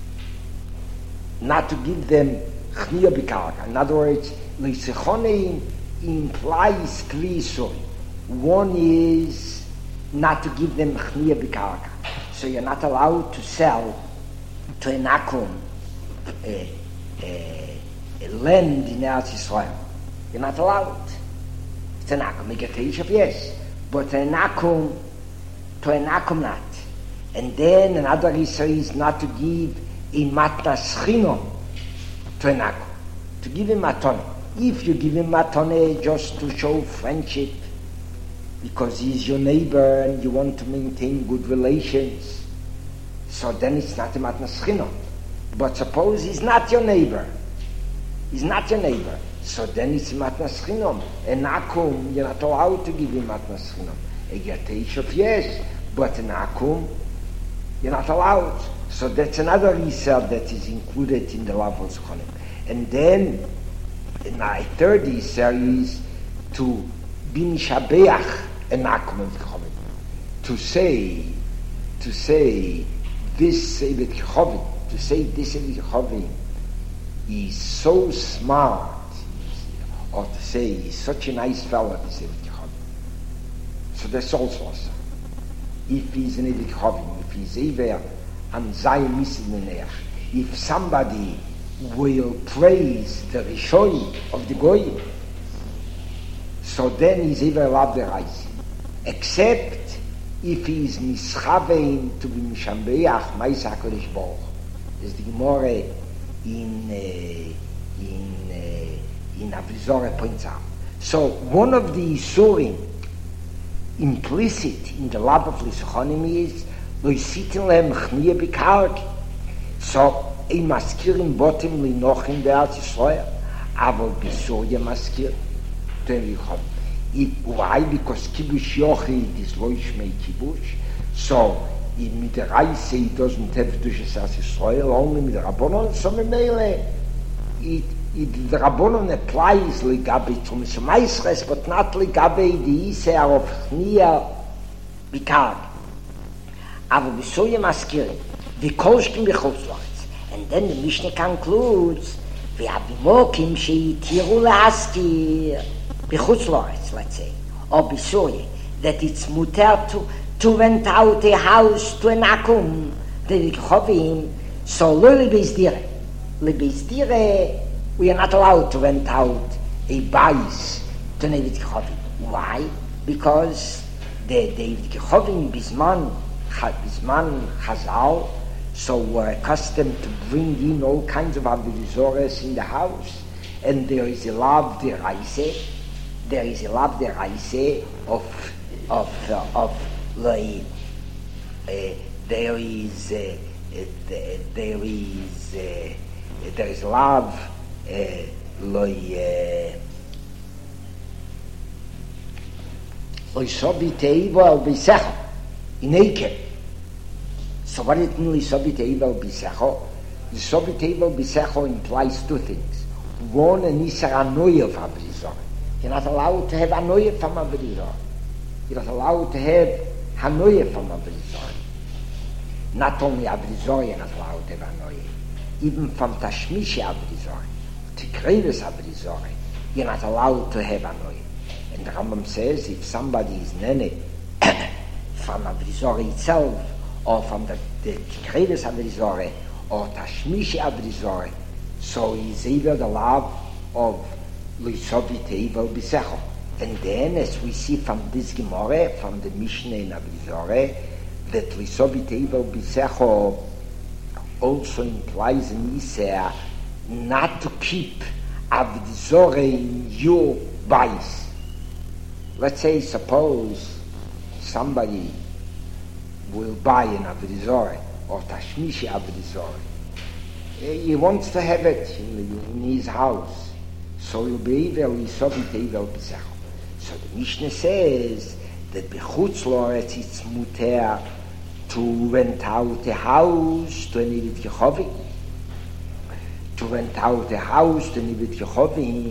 Not to give them Chniya B'Karka. In other words, Leisichonim implies three Isurim. One is not to give them Chniya B'Karka. So you're not allowed to sell to an Akum a, a, a land in Eretz Yisrael. You're not allowed. It's an Akum. You get Teishav, yes. But an Akum, to an Akum not. And then another Issa is not to give a Matnas Chinom to an Akum. To give him Matone. If you give him Matone just to show friendship, because he's your neighbor and you want to maintain good relations, so then it's not a Matnas Chinom. But suppose he's not your neighbor. He's not your neighbor. So then it's a Matnas Chinom. An Akum, you're not allowed to give him Matnas Chinom. A Yateshav, yes, but an Akum, you're not allowed. So that's another Yisrael that is included in the love of Zichonim. And then, in my third Yisrael is to be Mishabeach an Akum of Zichonim. To say, to say, this Eved Chovim, to say this Eved Chovim is so smart, or to say he's such a nice fellow, this Eved Chovim. So that's also awesome. If he's an Eved Chovim, if he's ever an Zayim Misid, if somebody will praise the Rishonim of the Goyim, so then he's ever allowed the rice. Except if he is mischavein to be mishambeach ma'is HaKadosh Baruch. As the Gemara in uh, in uh, in Avizorah points out. So one of the Isurim implicit in the love of Leisichonim is loisitin lehem chniya b'karki. So a maskirim bottom linochim be'Eretz Yisrael, avol b'Surya maskir to Leisichonim. It, why? Because Kibush Yochid is Loishmei Kibush. So, in mit der Reise, it doesn't have Dushas Eretz Yisrael, only mit der Rabbonon. So, Memele, it, it, the Rabbonon applies Ligabe Tumis Maisres, but not Ligabe the Iser of Chniya B'Kark. Aber B'Surya Maskirim, V'Kolshkim B'Chutzlorz. And then the Mishnah concludes, V'Abimokim She'itiru L'Askir, B'Chutzlorz, let's say, or B'Surya, that it's muter to, to rent out a house to an Akum, the Chovim, so lo Lebeis Direh. Lebeis Direh, we are not allowed to rent out a bais to an Eved Chovim. Why? Because the, the Eved Chovim, Bisman, Bisman Chazal, so were accustomed to bring in all kinds of Avodizores in the house, and there is a lav deraise, there is a lav deraise of of uh, of like uh, there is uh, uh, there is uh, there is lav like like sobi teiva al bisecho in Eike. So what it means sobi teiva al bisecho? The sobi teiva al bisecho implies two things. One, an isar anoya of Abrizor. You're not allowed to have Hanoye from Abrizor. You're not allowed to have Hanoye from Abrizor. Not only Abrizor, you're not allowed to have Hanoye. Even from Tashmishi Abrizor, Tikrevis Abrizor, you're not allowed to have Hanoye. And the Rambam says, if somebody is Nene from Abrizor itself, or from the, the Tikrevis Abrizor, or Tashmishi Abrizor, so he's either the love of Lisobi Teivel Bisecho. And then, as we see from this Gemara, from the Mishnah in Avizore, that Lisobi Teivel Bisecho also implies in Isaiah not to keep Avizore in your vice. Let's say, suppose somebody will buy an Avizore or Tashmishi Avizore. He wants to have it in, in his house. So he'll be very Lisobi Bisecho. So the Mishnah says that B'chutz La'aretz it's muter to rent out a house to an Eved Chovim. To rent out a house to an Eved Chovim.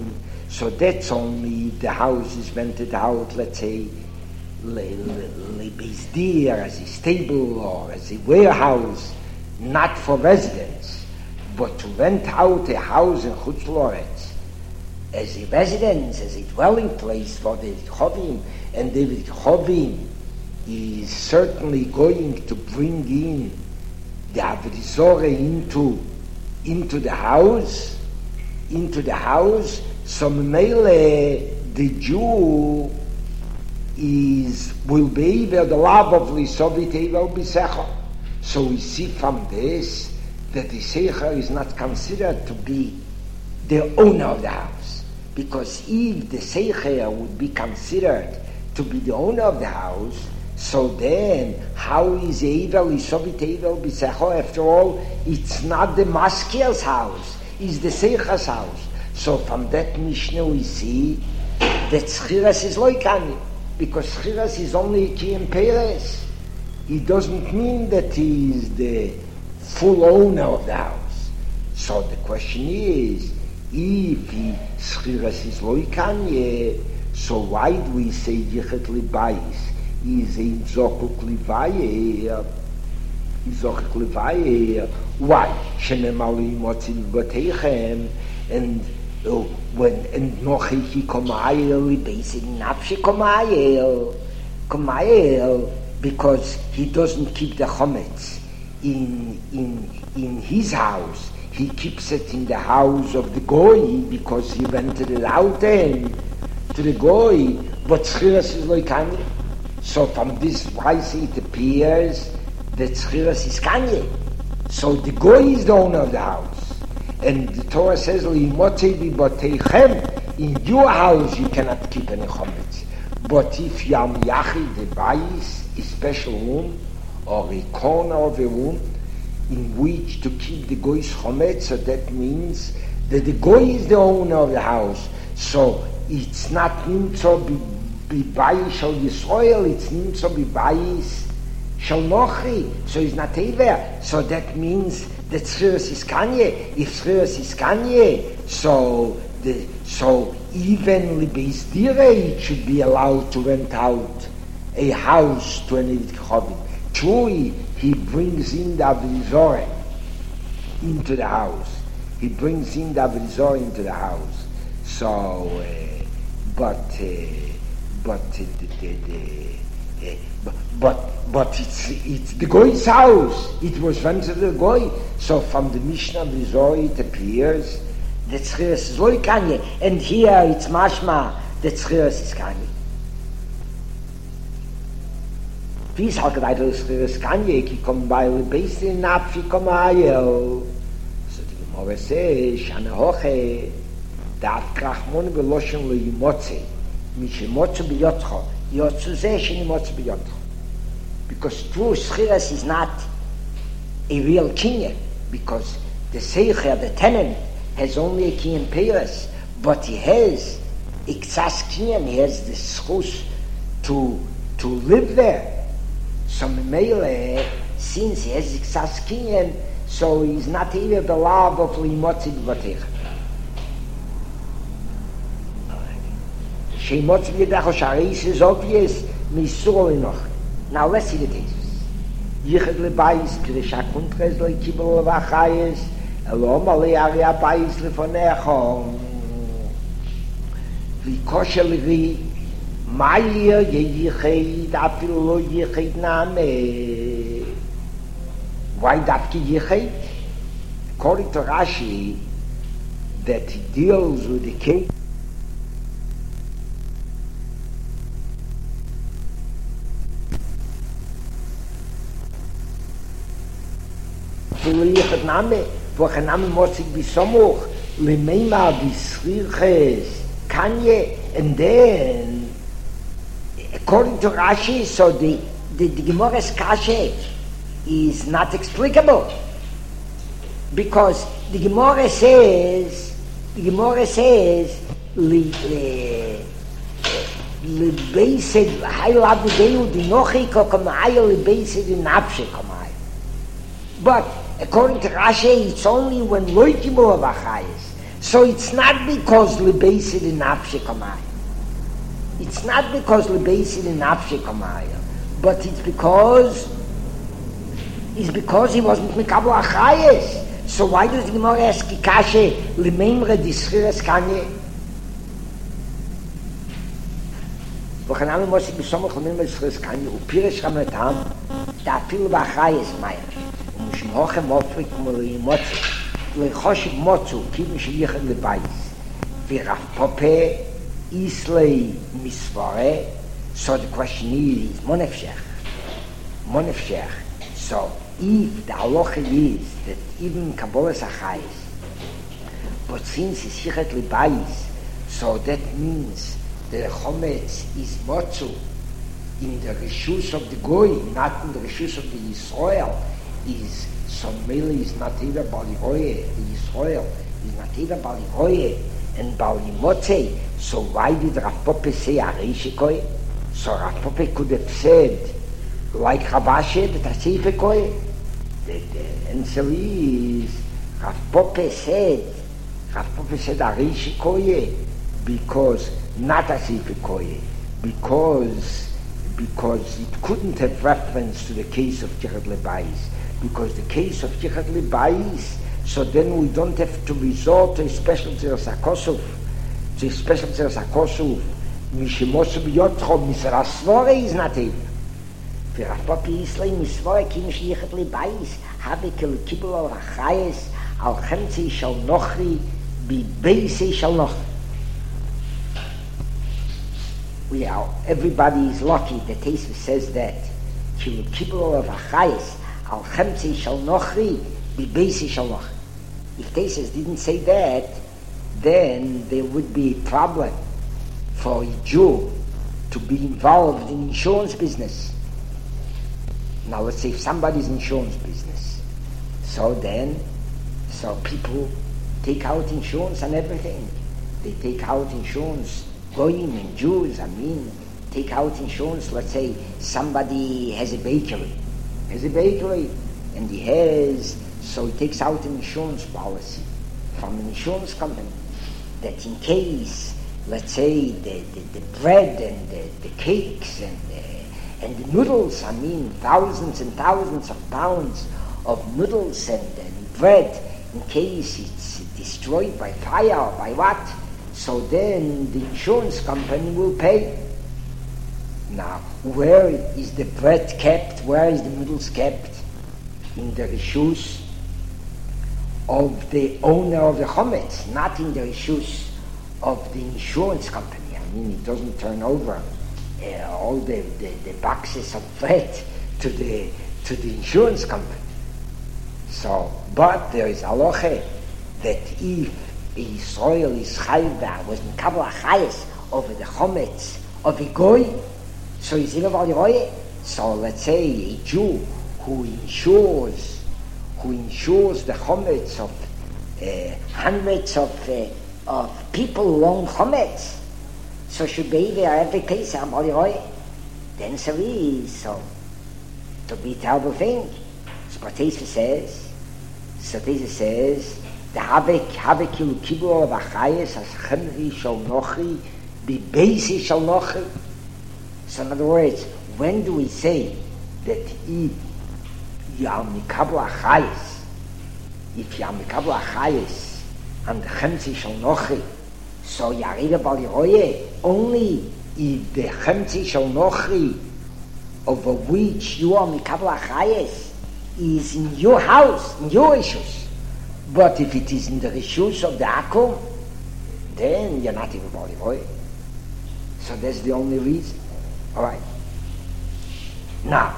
So that's only the house is rented out, let's say, le, le, le Beis as a stable or as a warehouse, not for residence, but to rent out a house in Chutz La'aretz as a residence, as a dwelling place for the Chovim, and the Chovim is certainly going to bring in the Avodah Zorah into into the house, into the house. So Mele, the Jew is will be able the love of Lisovit Evel Bisecha. So we see from this that the Seicher is not considered to be the owner of the house, because if the Seicher would be considered to be the owner of the house, so then how is Evel Lisovit Evel Bisecha? After all, it's not the Maskir's house, it's the Seicher's house. So from that Mishnah we see that Schiras is loikani, because Schiras is only a Kiyam Peres. It doesn't mean that he is the full owner of the house. So the question is, if he Schiras is loikani, so why do we say Yichet Libayis? Is a Zokuk Libayis? Is Zokuk Libayis? Why? Shenemali Motzim Bateichem, and Oh, when and noch he komayel basic nafshi komayel komayel because he doesn't keep the chometz in in in his house. He keeps it in the house of the goy because he rented it out then to the goy. But schiras is like kanye. So from this why it appears that schiras is kanye. So the goy is the owner of the house. And the Torah says, in your house you cannot keep any chometz. But if you are yachid the bayis, a special room, or a corner of a room, in which to keep the goy's chometz, so that means that the goy is the owner of the house. So it's not nimtzo bi bayis shal Yisrael, it's nimtzo bi bayis shal Nochi. So it's not ever. So that means that Schiras is Kanye. If Schiras is Kanye, so the so even Beis Dire it should be allowed to rent out a house to an Eved Chovim. Truly, he brings in the Avodah Zorah into the house. He brings in the Avodah Zorah into the house. So, uh, but uh, but uh, the, the, the, uh, but. but But it's it's the goy's house. It was rented to the goy. So from the Mishnah B'Zor it appears that Schiras is loy kanye, and here it's mashma that Schiras is kanye. Wie sagt er weiter Schiras kanye? Ki kom bei le beis in napfi komayel. So the Gemara says shana hoche dat krachmon veloshen lo yimotze mishemotze biyotcho yotzu zeh shenimotze biyotcho. Because true Schiras is not a real kinyan, because the Seicher, the tenant, has only a kinyan peiros, but he has iktsas kinyan, he has the schus to to live there. So Memele, since he has iktsas kinyan, so he's not even the love of limotzi b'vatech. Sheimotzi b'yedach sharis is obvious, misur enoch. Now let's see the cases. Yichet lebayis k'rishak kuntres lo yikibel levachayis elo malei ari abayis lefonecho v'kosher levi ma'ir yeyichet afilu lo yichet name. Why dafki yichet? According to Rashi, that he deals with the case Yichet name, for Hanami Motzik Bisomuch, Lemeima Bisriches, Kanye, and then, according to Rashi, so the, the, the Gemara's Kashe is not explicable. Because the Gemara says, the Gemara says, Le, le, le Beised, Hayo Abudeu, the Nochi Kokomayo, Le Beised, the Napshe Komayo. But according to Rashi, it's only when loy kibul avachayis. So it's not because Lebesid in Nafshe Kamaya. It's not because Lebesid in Nafshe Kamaya, but it's because it's because he wasn't Mikabel Achayes. So why does the Gemara ask Kikashe Lememre Dischiras Kanye? V'chanami Mosik B'somach Lememre Dischiras Kanye Upiresh Ramatam Ta'afil B'Achayes Maya Umishim Hochem Ofrik Motzi Lechoshik Motzu Kivim Sheyichem Lebayis V'Rav Pope Islay Misvare. So the question is Monefshech Monefshech. So if the halacha is that even Kabbalah Achayis, but since it's Yichet Lebayis, so that means the Chometz is Motzu in the Rishus of the Goy, not in the Rishus of the Yisrael, is so Mele is not either Bali Roye, the Yisrael is not either Bali Roye and Bali Motze. So why did Rav Pope say Arishikoy? So Rav Pope could have said like Rabashe, that I say Pekoye. The answer is Rav Pope said Rav Pope said Arishikoye because not a Sifikoye, because because it couldn't have reference to the case of Yichet Lebayis, because the case of Yichet Lebayis, so then we don't have to resort to a special Tzeres HaKosov, to a special Tzeres HaKosov, Mishimosu B'yotcho, Misrasvore is not able. V'Rav Pope Islay Misvore Kim Sheyichet Lebayis, Habe Kel Kibul Al Achayes, Al Chemtzei Shal Nochri, Bi Beisei Shal Nochri. We are, everybody is lucky that Tosfos says that. Kel Kibul Al Achayes, Al Chemtzei Shal Nochri, Bi Beisei Shal Nochri. If Tosfos didn't say that, then there would be a problem for a Jew to be involved in insurance business. Now let's say if somebody's insurance business, so then, so people take out insurance and everything. They take out insurance, Goyim and Jews, I mean, take out insurance. Let's say somebody has a bakery, has a bakery, and he has, so he takes out an insurance policy from an insurance company that in case, let's say, the, the, the bread and the, the cakes and the And the noodles, I mean, thousands and thousands of pounds of noodles and, and bread, in case it's destroyed by fire or by what, so then the insurance company will pay. Now, where is the bread kept? Where is the noodles kept? In the rishus of the owner of the chometz, not in the rishus of the insurance company. I mean, it doesn't turn over Uh, all the, the, the boxes of bread to the to the insurance company. So, but there is halacha that if a Yisrael is chayv was Mikabel Achayes over the chometz of a goy, so he's in a Valiroye. So let's say a Jew who insures who insures the chometz of uh, hundreds of uh, of people who own chometz. So should be there every case I'm all right. Then so is so to be a terrible thing. So what Tosfos says, so Tosfos says the Havek Havek Kilu Kibul of Achayes as Chemri Shal Nochri Bi Beisei Shal Nochri. So in other words, when do we say that if you are Mikabel Achayes, if you are Mikabel Achayes and the Chemri Shal Nochri, so Yarida Bali Roye, only if the Chemtzei Shal Nochri over which you are Mikabel Achayes is in your house, in your issues. But if it is in the rishus of the Akum, then you're not even Bali Roye. So that's the only reason. Alright. Now,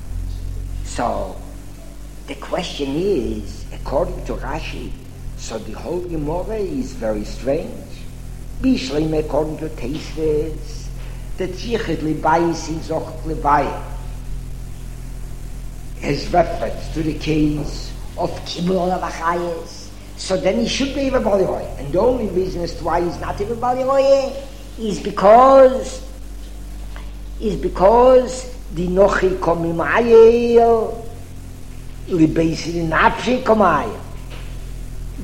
so the question is, according to Rashi, so the whole Gemara is very strange. Bishleim, according to Tosfos, that Yichet Lebayis in Zochot Lebayim has reference to the case of Kibul of Achayes. So then he should be even Bali Roye. And the only reason as to why he's not even Bali Roye is because is because the Nochi Komimayel Lebayis in Nafshi Komayel.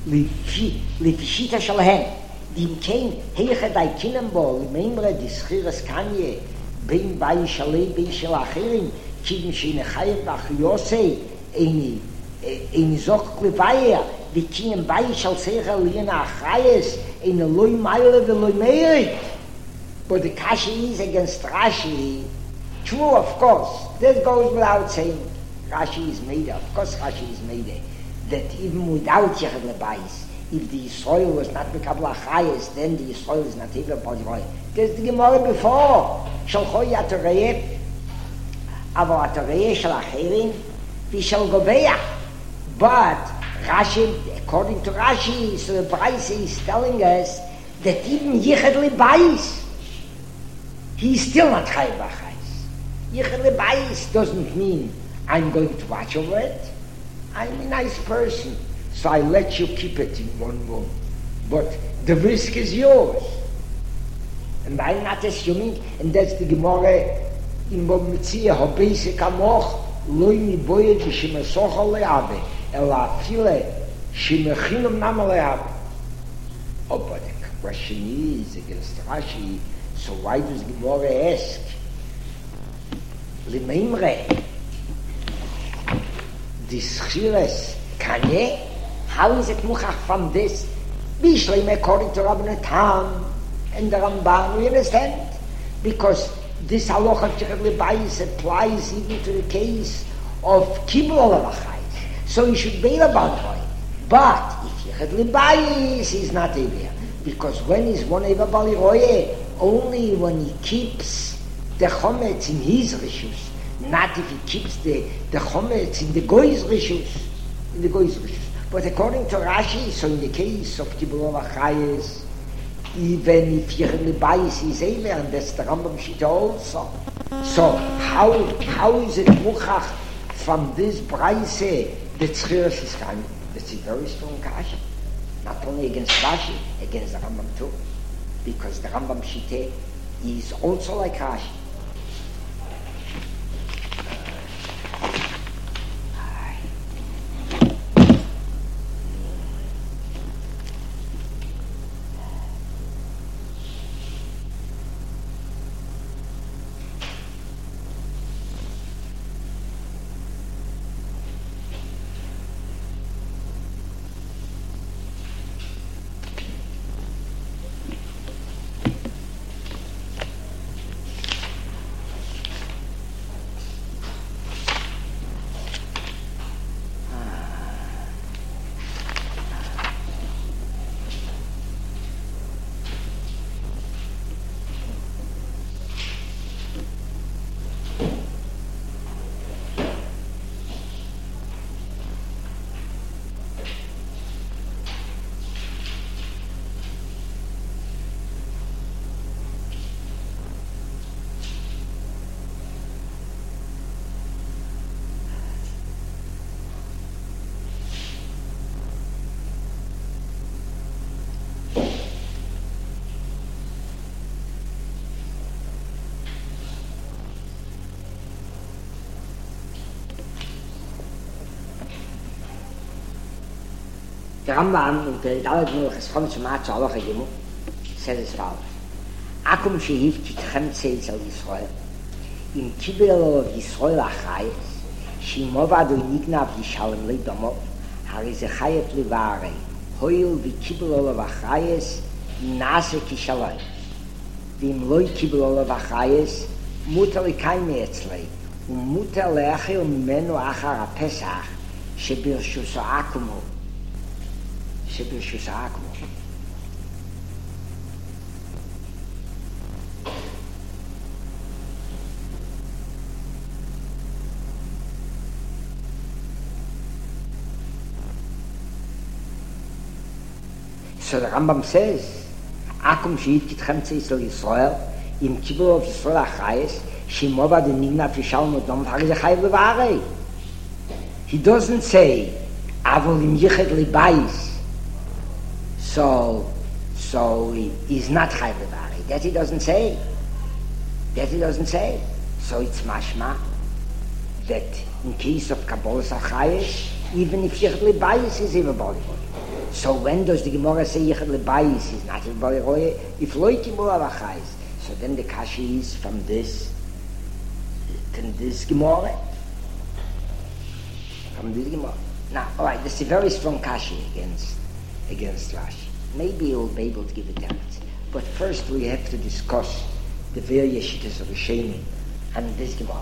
לפשיטה שלהם, דים כן, היכה די קינם בו, לממרה דסחירס קניה, בין בי שלי בי של האחרים, כיוון שאין חייב ואחיוסי, אין זוק כלבייה, וכיין בי של שכל ליין האחייס, אין אלוי מיילה ולוי מיירת. But the Kashi is against Rashi. True, of course. This goes without saying. Rashi is made, of course Rashi is made, that even without Yechad Lebais, if the soil was not Mekabla Chayes, then the soil is not even Bodroy. There's the Gemara before. Shalchoi Atarei, Avo Atarei Shal Acherin, Vishal Gobeya. But Rashi, according to Rashi, so the Braise is telling us that even Yechad Lebais, he's still not Chayav Achayis. Yechad Lebais doesn't mean I'm going to watch over it. I'm a nice person, so I let you keep it in one room. But the risk is yours. And I'm not assuming, and that's the Gemara in Bab Metzia, Hobeise Kamoch, Loi mi boye di shemesocha le'abe, ela afile shemechinum nama le'abe. Oh, but the question is against Rashi, so why does Gemara ask? L'meimre, this chires kanye, how is it muchach from this? Bishleim according to Rabbi Tam and the Ramban, we understand? Because this halacha of Yechad Lebais applies even to the case of Kibbul Olavachais. So you should bail about it. But if Yechad Lebais is not Eber, because when is one Eber Bali Roye? Only when he keeps the Chometz in his rishus, not if he keeps the, the Chometz in the Goy's rishus, in the Goy's rishus. But according to Rashi, so in the case of Kibbul Olavachais, even if Yechad Lebais is Eber, and that's the Rambam Shita also. So how how is it muchach from this Braise the Tzchiras is coming? That's a very strong kasha. Not only against Rashi, against the Rambam too. Because the Rambam Shita is also like Rashi. The Rambam, und der Dalet nur, es kommt zum Mat zu Halacha Gimel, says as follows. Akum shehiv kitchem tzeitzel Yisrael, im kibel of Yisrael achayes, shimovad u nignav yishalem li domo, hari ze chayet livare, hoil vi kibel of achayes, nase kishalem. Vim loi kibel of achayes, muter li kain meetzlei, um muter leachil mimenu achar ha-pesach, shebirshus ha'akumu, שבirshus ha'akumu. So the Rambam says, Akum she'it kitchem tzeitzel Yisrael, im kibul of Yisrael achayes, shimovad nigna fishal nodom v'hari zechayev levarei. He doesn't say, avol im Yechad Lebais, so, so he's not chayev levarei. That he doesn't say. That he doesn't say. So it's mashma that in case of Kabbalas achayes, even if Yechad Lebais is even Bollywood. So when does the Gemara say Yichud Lebayis is not Bali Roye? If Loi Kibul Avachayis. So then the Kashi is from this, from this Gemara. From this Gemara. Now, all right, this is a very strong Kashi against, against Rashi. Maybe he'll be able to give it out. But first we have to discuss the various shittas of the Rishonim and this Gemara.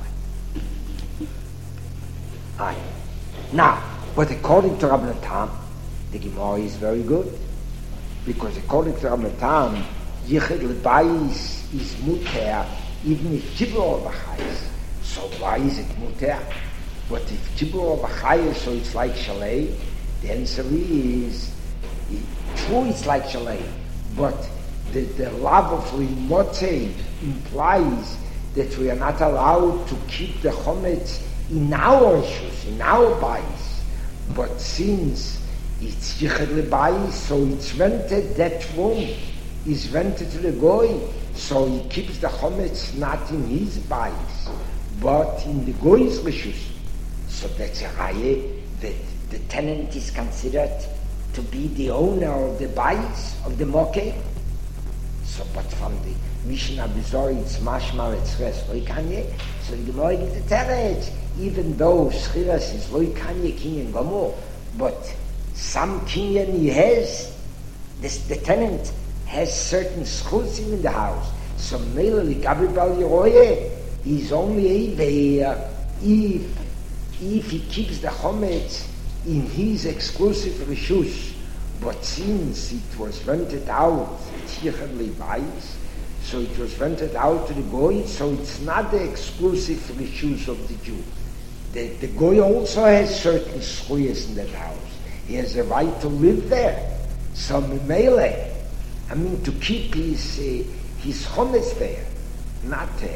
All right. Now, but according to Rabban Tam, the Gemara is very good. Because according to Rabban Tam, Yichud Lebayis is muter, even if Kibul Avachayis. So why is it muter? But if Kibul Avachayis, so it's like Shalei, the answer is, true it's like Shalei, but the, the love of Limotei implies that we are not allowed to keep the Chometz in our issues, in our bias. But since it's Yichud Lebayis, so it's rented, that room is rented to the Goy, so he keeps the Chometz not in his bias, but in the Goy's rishus. So that's a raya that the tenant is considered to be the owner of the bias, of the Mokeh. So, but from the Mishnah Bizori, it's mashmal, it's res, loy kanye. So the Gemara gives the teretz, even though Schiras is loy kanye, kinyan gomor, but some kinyan he has, this, the tenant has certain schutzim in the house. So Mele Gabi Bal Yeroye, he's only a if if he keeps the Chometz in his exclusive rishus. But since it was rented out, it's Yichud Lebayis, so it was rented out to the Goy, so it's not the exclusive rishus of the Jew. The, the Goy also has certain schuyas in that house. He has a right to live there. So Mele, I mean, to keep his uh, his Chometz there, not uh,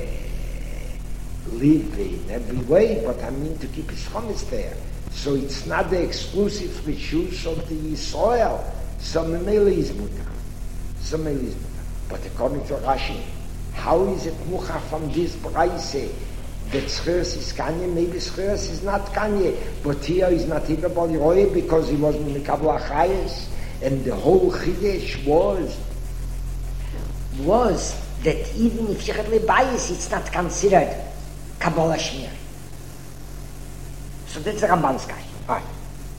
live in every way, but I mean to keep his Chometz there. So it's not the exclusive rishus of the soil. So Mele is mutar. So Mele is mutar. But according to Rashi, how is it mucha from this Braise that Schiras is Kanye? Maybe Schiras is not Kanye, but here is not even Bali Roye because he wasn't in the Kabbalah Chayes. And the whole Chidesh was was that even if Yichud Lebayis, it's not considered Kabbalah Shmir. So that's the Ramban's guy. All right.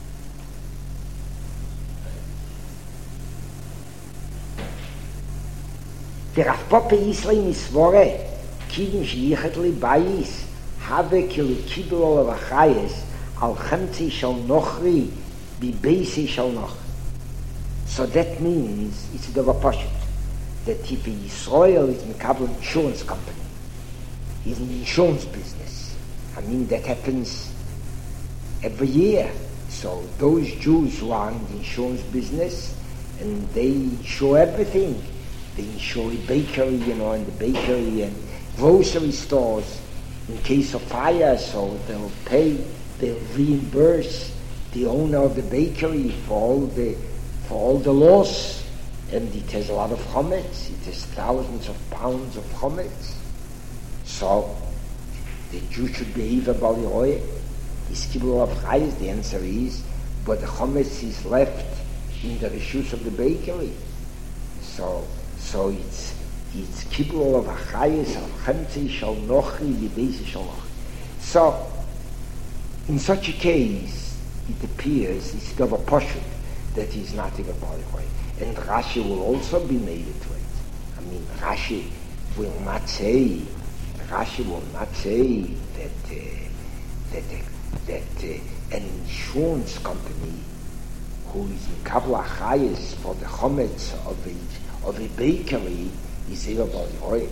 Der Rav Poppe Yisrael Nisvore, Kidin Yichud Lebayis, have kilu kibul Avachayis, al chemtzi shal nochri, bi beisi shal nochri. So that means it's the opposite. That if Yisrael is Mekabel insurance company, he's in the insurance business. I mean, that happens every year. So those Jews who are in the insurance business, and they insure everything. They insure a bakery, you know, and the bakery and grocery stores in case of fire, so they'll pay, they'll reimburse the owner of the bakery for all the for all the loss. And it has a lot of chometz, it has thousands of pounds of chometz. So the Jew should behave about the oil. Is kibul of chayes? The answer is, but the chometz is left in the rishus of the bakery. So so it's it's kibul of chayes al chemtzi shal nochri v'beisi shal nochri. So in such a case, it appears it's of a poshut that he's not even about the oil. And Rashi will also be made to it. I mean, Rashi will not say, Rashi will not say that uh, that uh, that uh, an insurance company who is in Kabbalah Chayes for the chometz of a of a bakery is able to the oil.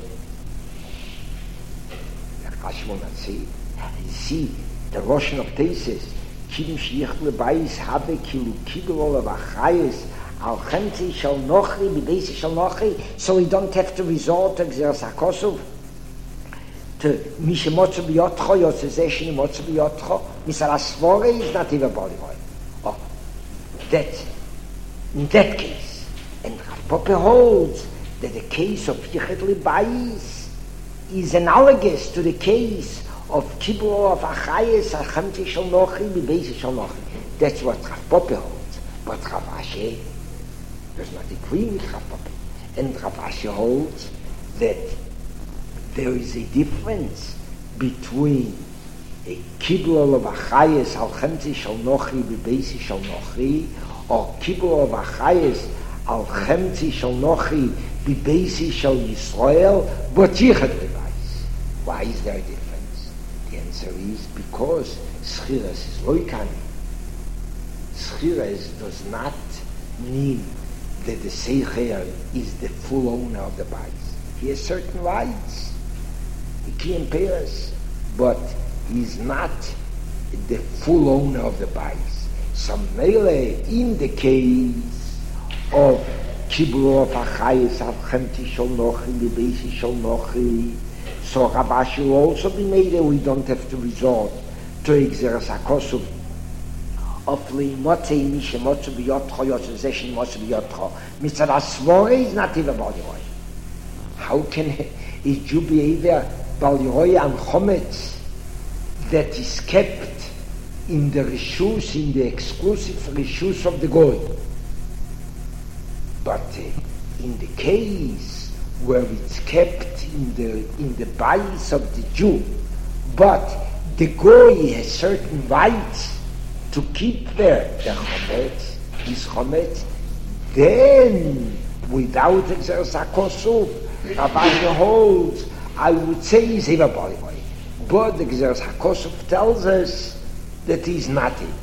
Rashi will not say it. You see, the Rosh of Tesis, Kidim Shiach Lebayis Habe Kilu Kibul of Achayes. Al chemtzi shal nochri, b'beisi shal nochri, so we don't have to resort to Gzeras HaKosov, to Mishemotzu b'yotcho, Yotzezeshini Motzu b'yotcho, Misal HaSvore is not even body oil. Oh, that, in that case, and Rav Poppe holds that the case of Yichud Lebayis is analogous to the case of Kibul of Achayes, Al chemtzi shal nochri, b'beisi shal nochri. That's what Rav Poppe holds. But Rav Ashi does not agree with Rav Papa. And Rav Ashi holds that there is a difference between a kibbul of achayes al chemtzi shal nochi bebeisi shal nochi, or kibbul of achayes al chemtzi shal nochi bebeisi shal Yisrael, but yichad bebeis. Why is there a difference? The answer is because schiras is loikani. Schiras does not mean that the seicher is the full owner of the bais. He has certain rights. He can pay us, but he's not the full owner of the bais. So mele in the case of kibur of achayis av chemti shol nochi bebeisi shol nochi, so Rav Ashi will also be made that we don't have to resort to exeres hakosuv of leimotzei mi shemotzu biyotcho yotzu zeh shemotzu biyotcho mitzad asvore is not even bal yoroi. How can a Jew be either bal yoroi and chometz that is kept in the rishus, in the exclusive rishus of the goy? But uh, in the case where it's kept in the in the bais of the Jew, but the goy has certain rights to keep there the chometz, his chometz, then without exeres hakosuf, Rav Ashi holds, I would say he's eva bal yoroi. But the exeres hakosuf tells us that he's not it.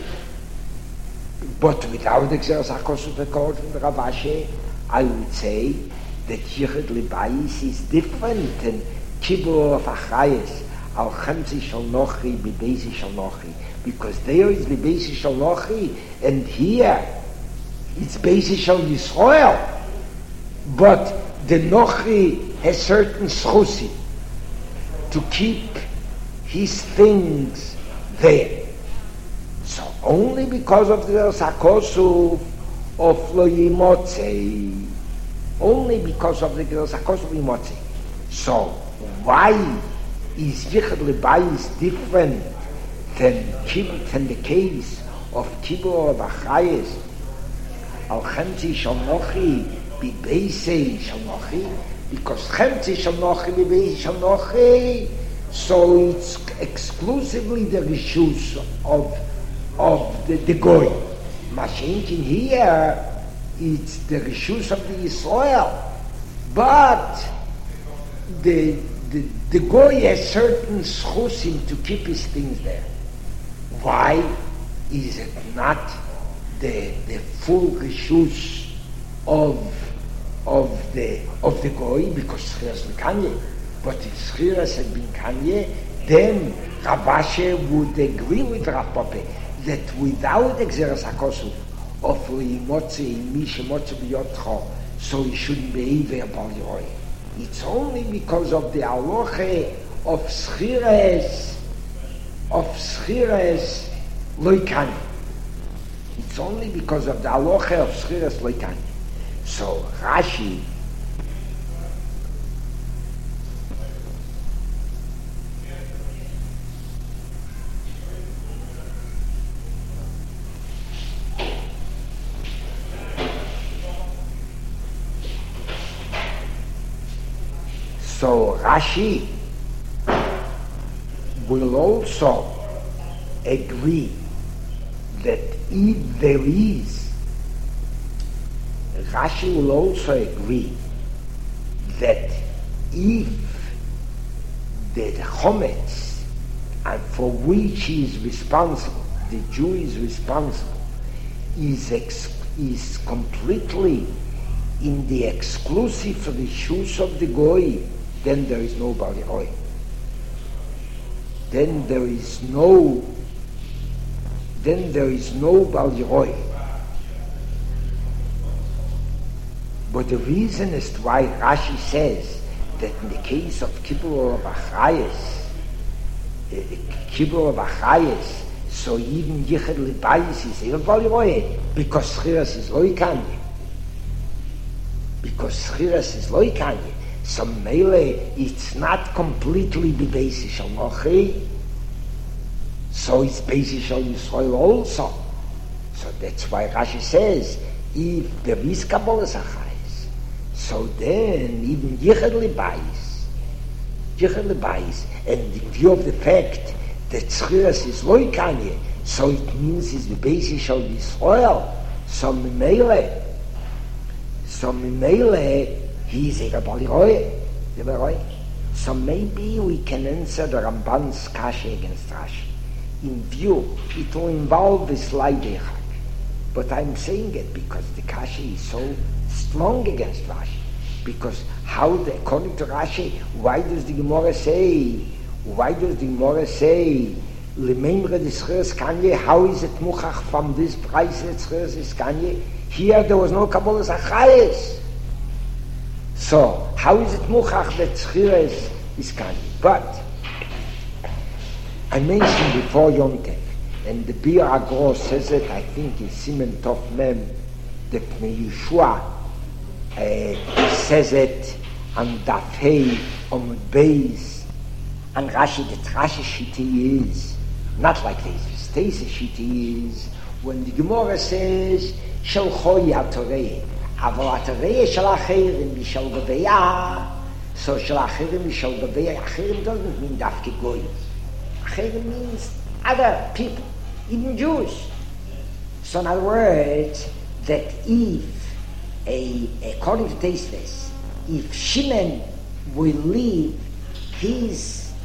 But without the exeres hakosuf according to Rav Ashi, I would say that yichud lebayis is different than kibur of achayis al chemtzi shal nochi bebeisi shal nochi, because there is bebeisi shal nochi, and here it's beisi shal Yisrael. But the nochi has certain schusi to keep his things there. So only because of the sakosu of lo yimotzei, only because of the sakosu of yimotzei. So why is yichud lebayis different than kibbut, than the case of kibbut of achayis al chemtzi shal nochi bebeisi shal nochi? Because chemtzi shal nochi bebeisi shal nochi, so it's exclusively the rishus of of the, the goy. Mashenkin here, it's the rishus of the Yisrael, but the the the goy has certain schusim to keep his things there. Why is it not the the full rishus of of the of the goy? Because schiras lekanye. But if schiras had been kanye, then Rav Ashi would agree with Rav Papa that without exeres hakosuf of leimotzei mi shemotzu biyotcho, so he shouldn't be either bal yoroi. It's only because of the halacha of schiras of schiras loikani. It's only because of the halacha of schiras loikani. So Rashi So Rashi will also agree that if there is, Rashi will also agree that if the chometz, and for which he is responsible, the Jew is responsible, is ex- is completely in the exclusive rishus of the goy, then there is no bal yoroi. Then there is no, then there is no bal yoroi. But the reason as to why Rashi says that in the case of kibbur of achayis, kibbur of achayis, so even yichud lebayis is even bal yoroi, because schiras is loikanye. Because schiras is loikanye. So mele, it's not completely the beisi shal nochi, so it's beisi shal Yisrael also. So that's why Rashi says, if there is Kabbalah Achayis, so then even Yichad Libais, Yichad Libais, and in view of the fact that Tzchias is Loikanye, so it means it's the basis of Yisrael, so Mimele, so Mimele, he is a Rabbali Roye, the Roye. So maybe we can answer the Ramban's Kasha against Rashi. In view, it will involve this Leidechak. But I'm saying it because the Kasha is so strong against Rashi. Because how, the, according to Rashi, why does the Gemara say, why does the Gemara say, Lememre des Chers Kanye, how is it Muchach from this price that Chers is Kanye? Here there was no Kabbalah Achayis. So, how is it Muchach that Chers is Kanye? But, I mentioned before Yom Tov, and the Bir Agro says it, I think in Simen Tov Mem, that Yeshua uh, says it on Daf Hey, on Beis, and Rashi, the Rashi Shiti is, not like this, the Stacey Shiti is, when the Gemara says, Shel Choy HaToreh, Aval HaToreh Shel Acherim Mishal Gabeya, so Shel Acherim Mishal Gabeya, Acherim doesn't mean Dafke Goyim. Acherim means other people, even Jews. So in other words, that if, a, according to Tosfos, if Shimon will leave his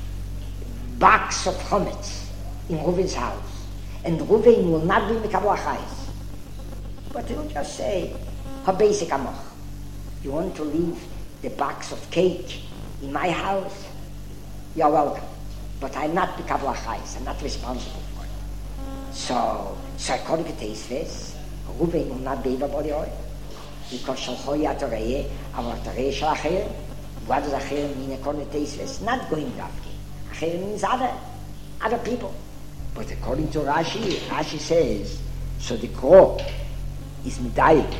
box of chametz in Reuven's house, and Reuven will not be Mekabel Achayis, but he'll just say, HaBeisek Amoch, you want to leave the box of cake in my house? You're welcome. But I'm not Mekabel Achayis, I'm not responsible for it. So, so according to Tosfos, Reuven will not be able to oil. Because Shalchoi HaToreh, Aval HaToreh Shel Acherim. What does Acherim mean according to Tosfos? Not going Dafke. Acherim means other, other people. But according to Rashi, Rashi says, so the Kro is Medayik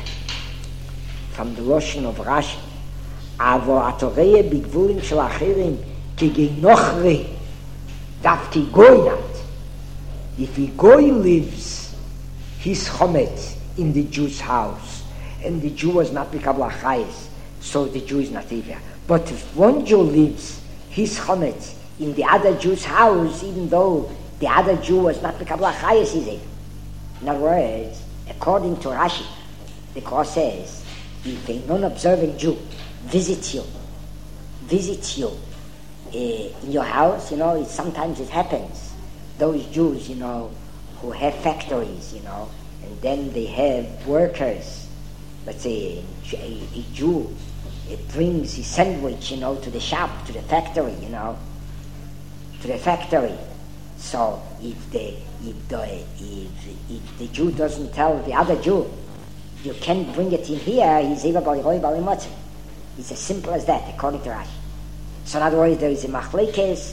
from the Lashon of Rashi. Aval HaToreh Bigvulim Shel Acherim Kegei Nochre Dafke Goy not. If a Goy lives his chometz in the Jew's house, and the Jew was not Mekabel Achayis, so the Jew is not evil. But if one Jew lives his chometz in the other Jew's house, even though the other Jew was not Mekabel Achayis, he's evil. In other words, according to Rashi, the Torah says, if a non-observant Jew visits you, visits you uh, in your house, you know, it, sometimes it happens. Those Jews, you know, who have factories, you know, and then they have workers. Let's say a, a Jew, it brings his sandwich, you know, to the shop, to the factory, you know, to the factory. So if the if the if, if the Jew doesn't tell the other Jew, you can't bring it in here, he's eva bali roy bali motzei. It's as simple as that, according to Rashi. So in other words, there is a machlekes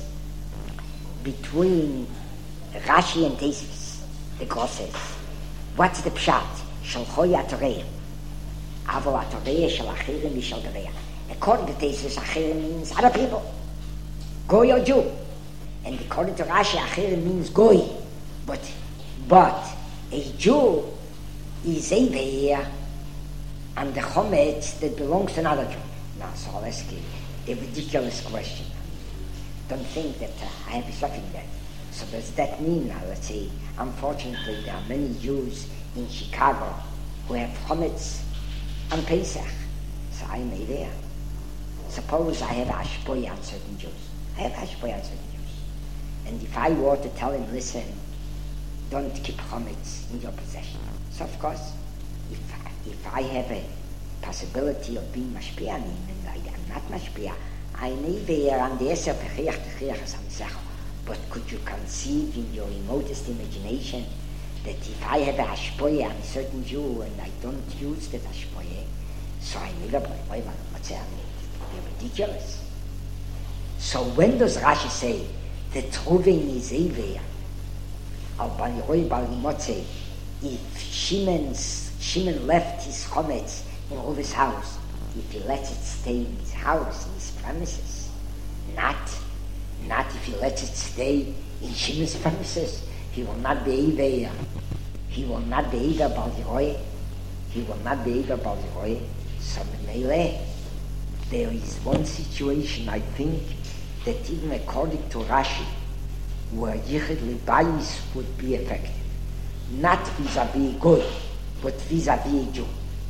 between Rashi and Tosfos. The Gra says, what's the pshat? Shalchoi HaToreh. Aval HaToreh Shel Acherim Mishal Gabeya. According to Tosfos, Acherim means other people. Goy or Jew. And according to Rashi, Acherim means Goy. But, but a Jew is Eiveh and the chometz that belongs to another Jew. Now, so I'll ask you a ridiculous question. Don't think that uh, I have something that. So does that mean, now, let's say, unfortunately, there are many Jews in Chicago who have chometz on Pesach. So I may there. Suppose I have ashpoy on certain Jews. I have ashpoy on certain Jews. And if I were to tell him, listen, don't keep chometz in your possession. So of course, if if I have a possibility of being mashpia on him, and I am not mashpia, I may there on the eser pechiach techiach as hamsecha. But could you conceive in your remotest imagination that if I have a hashpoye on a certain Jew and I don't use that hashpoye, so I need a boy, what's that? They're ridiculous. So when does Rashi say that Reuven is Eiveh, or Bali Bali Motzei, if Shimon's, Shimon left his chometz in Reuven's house, if he lets it stay in his house, in his premises, not, not if he lets it stay in Shimon's premises, he will not be Eiveh. he will not be able Bal Yeroye, he will not be able Bal Yeroye, so Mele, there is one situation, I think, that even according to Rashi, where Yichud Libayis would be effective. Not vis-a-vis Goy, but vis-a-vis a Jew.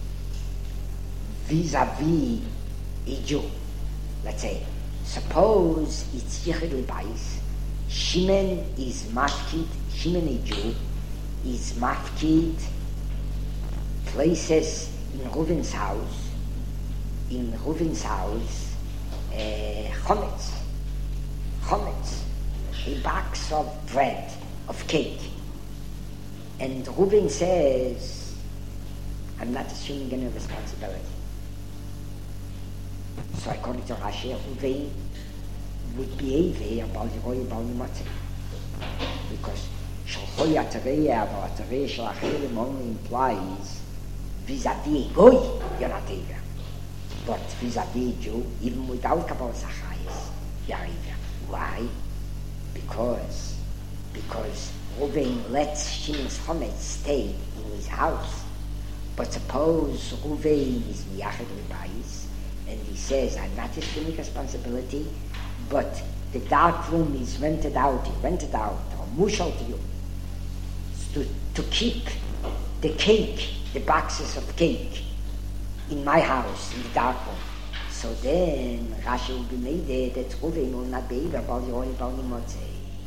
Vis-a-vis a Jew. Let's say, suppose it's Yichud Libayis, Shimon is mafkid, Shimon a Jew, is mafkid places in Reuven's house, in Reuven's house, uh, chometz, chometz, a box of bread, of cake. And Reuven says, I'm not assuming any responsibility. So according to Rashi, Reuven would be Eiveh Bal Yeroye Bal Yimatzeh. Because Shalchoi Atarei Avo Atarei Shel Acherim only implies vis-a-vis Goy, you're not Eiveh. But vis-a-vis Jew, even without Kabbalas Achayis, you're Eiveh. Why? Because, because Reuven lets Shimon's chometz stay in his house. But suppose Reuven is Miyachid Libayis, and he says, I'm not assuming responsibility, but the dark room is rented out, he rented out, or mushal to you, to, to keep the cake, the boxes of cake, in my house, in the dark room. So then, Rashi will be made there that Reuven will not be able Bal Yeroye Bal Yimatzeh.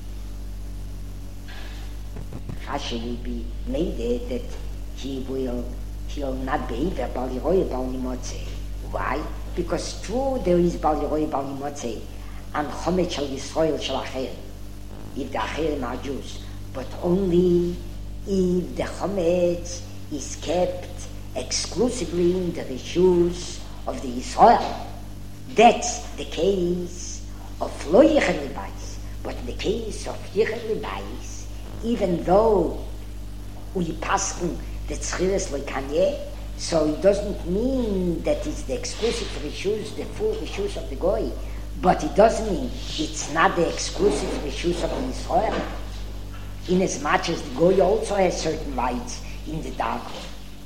Rashi will be made there that he will, he'll not be able Bal Yeroye Bal Yimatzeh. Why? Because true there is Bal Yeroye Bal Yimatzeh and chometz shel Yisrael shel Acherim, if the Acherim are Jews, but only if the chometz is kept exclusively in the reshus of the Yisrael. That's the case of Lo Yichud Libayis. But in the case of Yichud Libayis, even though we paskin the Tzchiras Lekanye, so it doesn't mean that it's the exclusive reshus, the full reshus of the Goy, but it doesn't mean it's not the exclusive reshus of the Yisrael, in as much as the Goy also has certain rights in the dark room.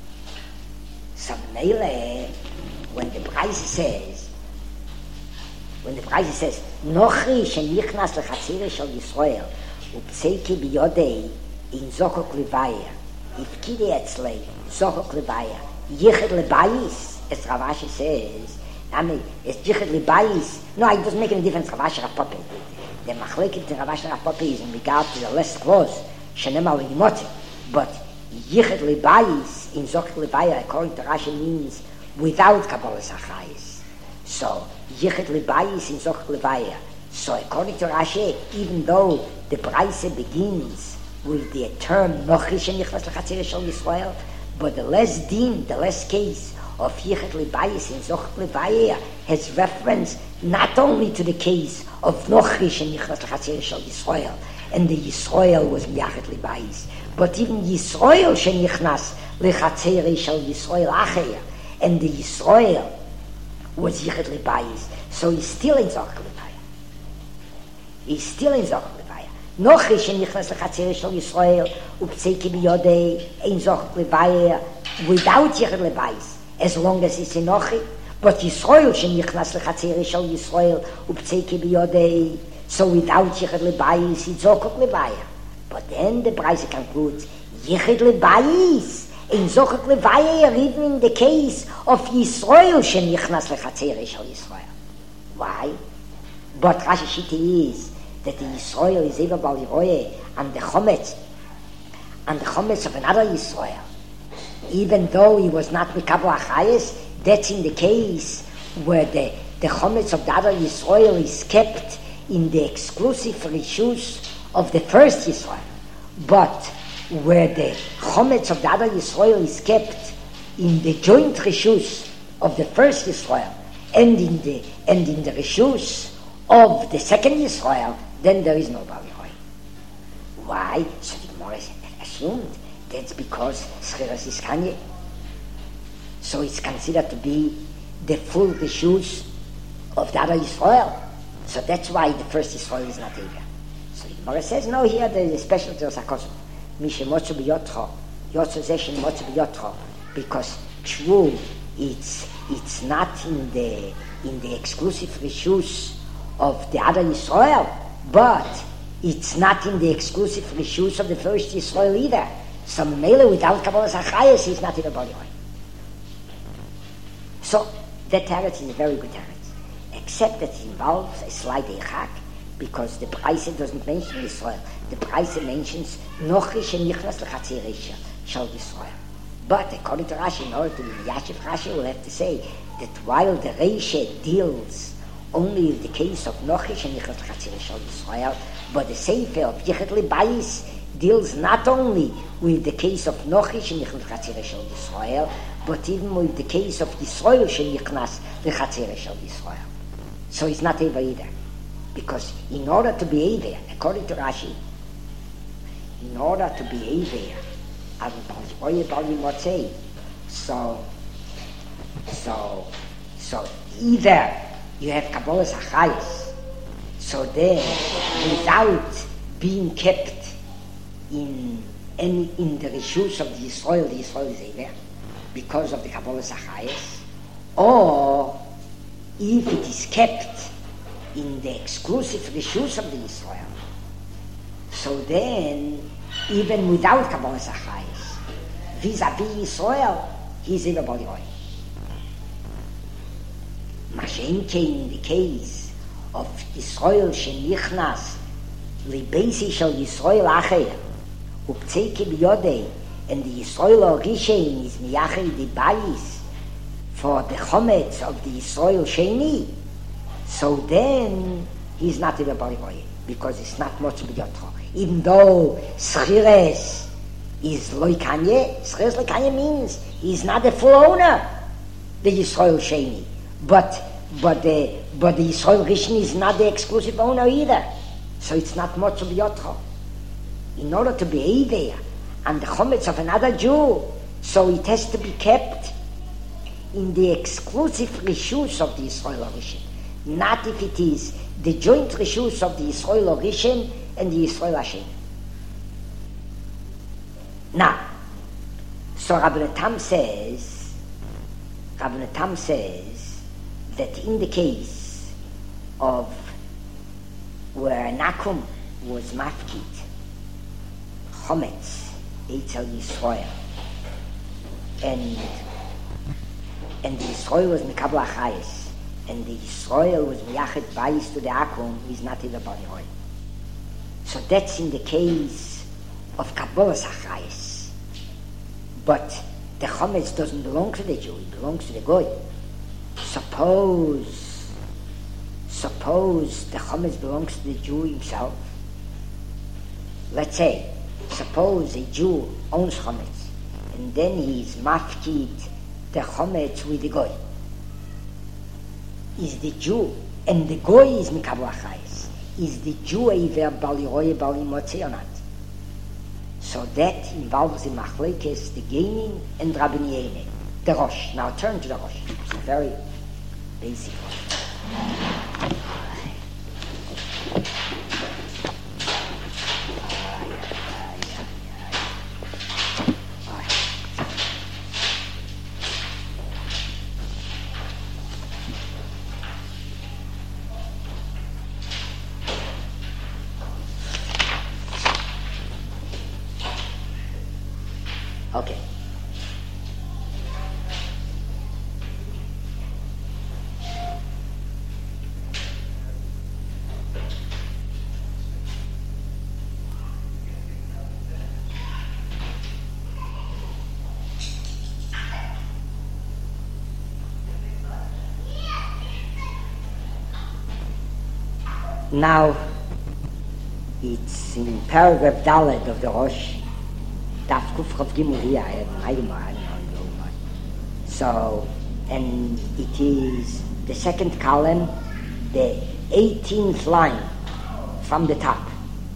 So Mele, when the Braise says, when the Braise says, Nochri shenichnas lechatzira shel Yisrael, upseiki biyodei in zokok levaya, ifkide etzlei zokok levaya, yichud lebayis, as Ravashi says, I mean, it's yichud lebayis. No, it doesn't make any difference, Ravashi Rav Papa. The machleket in Ravashi Rav Papa is in regard to the less clause, shenema le'yimotzeh, but yichud lebayis in zokok levaya, according to Rashi, means without Kabbalas Achayis. So, yichud lebayis in zokok levaya. So according to Rashi, even though the Braise begins with the term Nochi shenichnas lechatzira shel Yisrael, but the less din, the less case of Yichud Libayis in Zochok Levaya has reference not only to the case of Nochi shenichnas lechatzira shel Yisrael, and the Yisrael was Yichud Libayis, but even Yisrael shenichnas lechatzira shel Yisrael acher, and the Yisrael was Yichud Libayis, so he's still in Zochok Levaya. He's still in Zochok Levaya. Nochi shenichnas lechatzira shel Yisrael upseiki biyodei in Zochok Levaya without Yichud Libayis, as long as it's in Nochi. But Yisrael shenichnas lechatzira shel Yisrael upseiki biyodei, so without Yichud Libayis it's Zochok Levaya. But then the Braise concludes Yichud Libayis in Zochok Levaya, even in the case of Yisrael shenichnas lechatzira shel Yisrael. Why? But Rashi Shita is that the Yisrael is Eva Bal Yeroye and the chometz, and the chometz of another Yisrael, even though he was not Mikabel Achayis, that's in the case where the, the chometz of the other Yisrael is kept in the exclusive reshus of the first Yisrael. But where the chometz of the other Yisrael is kept in the joint reshus of the first Yisrael and in the and in the reshus of the second Yisrael, then there is no Bal Yeroye. Why? So the Gemara assumed that's because Schiras is Kanye. So it's considered to be the full reshus of the other Yisrael. So that's why the first Yisrael is not here. So the Gemara says, no, here there is a special Teros HaKosov. Mishemotzu b'yotcho Yotze Zeshen Motze B'Yotro, because true, it's it's not in the in the exclusive rishus of the other Yisrael, but it's not in the exclusive rishus of the first Yisrael either. So Mele without Kabbalas Achayas is not in a body. So that teretz is a very good teretz, except that it involves a slight echak, because the Preise doesn't mention Yisrael. The Preise mentions Nochish and Nichnas L'Chatzirisha Shal Yisrael. But according to Rashi, in order to be Yashiv Rashi, will have to say that while the Reisha deals only with the case of Nochish and Nichnas L'Chatzirisha Shal Yisrael, but the Sefer of Yichet Libayis deals not only with the case of Nochish and Nichnas L'Chatzirisha Shal Yisrael, but even with the case of Yisrael Shenichnas L'Chatzirisha Shal Yisrael. So it's not Eva either. Because in order to be Ever, according to Rashi, in order to be Ever, so, so, so either you have Kabbalas Achayis, so then without being kept in any in the rishus of the Yisrael, the Yisrael is Ever, because of the Kabbalas Achayis, or if it is kept in the exclusive rishus of the Yisrael, so then even without Kabbalas Achayis, vis-a-vis Yisrael, he is everybody right. Mashen came in the case of Yisrael shenichnas libeisi shel Yisrael acher uptzeke biyodei, and the Yisrael Orishein is miyachei the bayis for the chometz of the Yisrael Sheni, so then he's not everybody right, because it's not much b'yotro. Even though Schires is loikanye, Schires loikanye means he's not the full owner, the Yisrael Sheni, but but the but the Yisrael Rishon is not the exclusive owner either, so it's not much of Yotro. In order to be there and the chometz of another Jew, so it has to be kept in the exclusive rishus of the Yisrael Rishon, not if it is the joint rishus of the Yisrael Rishon and the Yisrael Hashem. Now, so Rabbi Tam says, Rabbi Tam says that in the case of where Nakum was mafkid, chometz, Eitzel Yisrael, and and the Yisrael was Mekabel Achayis, and the Yisrael was Miyachet Bayis to the Akum, is not in the body oil. So that's in the case of Kabbalas Achayis. But the chometz doesn't belong to the Jew, it belongs to the Goy. Suppose, suppose the chometz belongs to the Jew himself. Let's say, suppose a Jew owns chometz, and then he's mafkid the chometz with the Goy. Is the Jew, and the Goy is Mikabel Achayis, is the Jew Eiver Bal Yeroye Bal Yimotzei or not? So that involves the Machlekes, the Geinin, and Rabbi Yehuda, the Rosh. Now turn to the Rosh. It's a very basic Rosh. Okay. Now, it's in paragraph Dalet of the Rosh, Daf Kuf Chav Gimel here, I have an item, I don't know. So, and it is the second column, the eighteenth line from the top.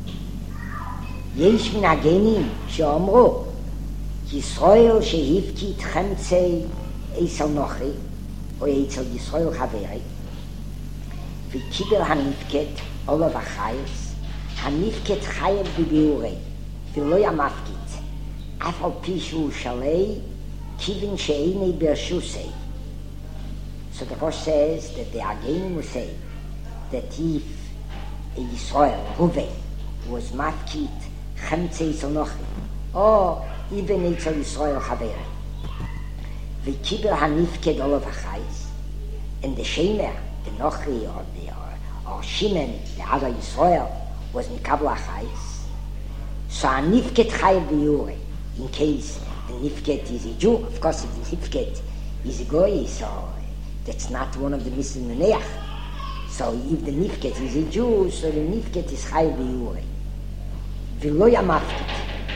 Yesh min hagenim she'omru Yisrael shehivkit chemtzei eisel nochi או אצל ישראל חברי וקיבל הנפקת עולב החייס הנפקת חייב בביאורי ולא ימפקת אף על פי שהוא שלי, כיוון שאיני ברשוסי. So the Rosh says that the Ageinim will say that if Yisrael, Ruven, was mafkit chemtzei sonochi, or even Eitzel Yisrael Chaveri, v'kibel hanifked olav hachais, and the Shemer, the Nochi, or the or, or Shimon, the other Yisrael, was mikabel hachais, so a nifked chayav b'yurei, in case the nifked is a Jew. Of course, if the nifked is a goy, so that's not one of the Mitzvot Meneach. So if the nifked is a Jew, so the nifked is chayav b'yurei. V'lo ya mafkid.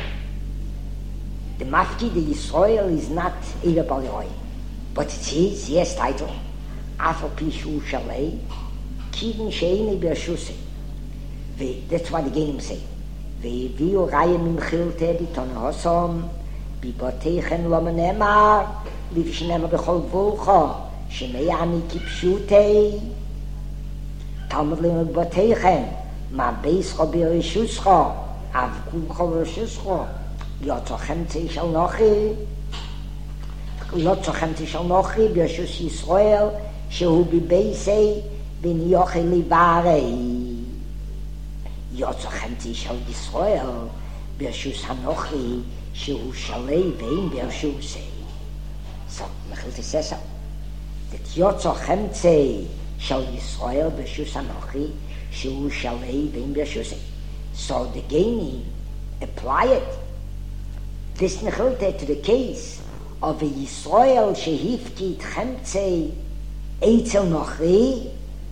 The mafkid, the Yisrael, is not Eivah Bal Yoy, but it's his, yes, title. Af al pi shu shalei, kivin she'einei b'rshusei. That's what the Geinim say. V'viu rayim imchilte b'ton hosom, b'boteichen lo menemar, livshnema b'chol gvulcha, shemei ani kipshutei. Talmud lema b'boteichen, ma beischo b'rishuscho, av kulcho b'rishuscho, yotzo chemtzei shal nochi, yotzo chemtzei shal nochi, b'rshus Yisrael, shehu b'beisei, b'niyochi livarei. יוצא חמתי של ישראל ברשוס הנוכי שהוא שלי ואין ברשוסי. So, Mechilta says so. That יוצא חמתי של ישראל ברשוס הנוכי שהוא שלי ואין ברשוסי. So the Geinim apply it, this Mechilta, to the case of a Yisrael שהפקיד חמתי אצל נוכי,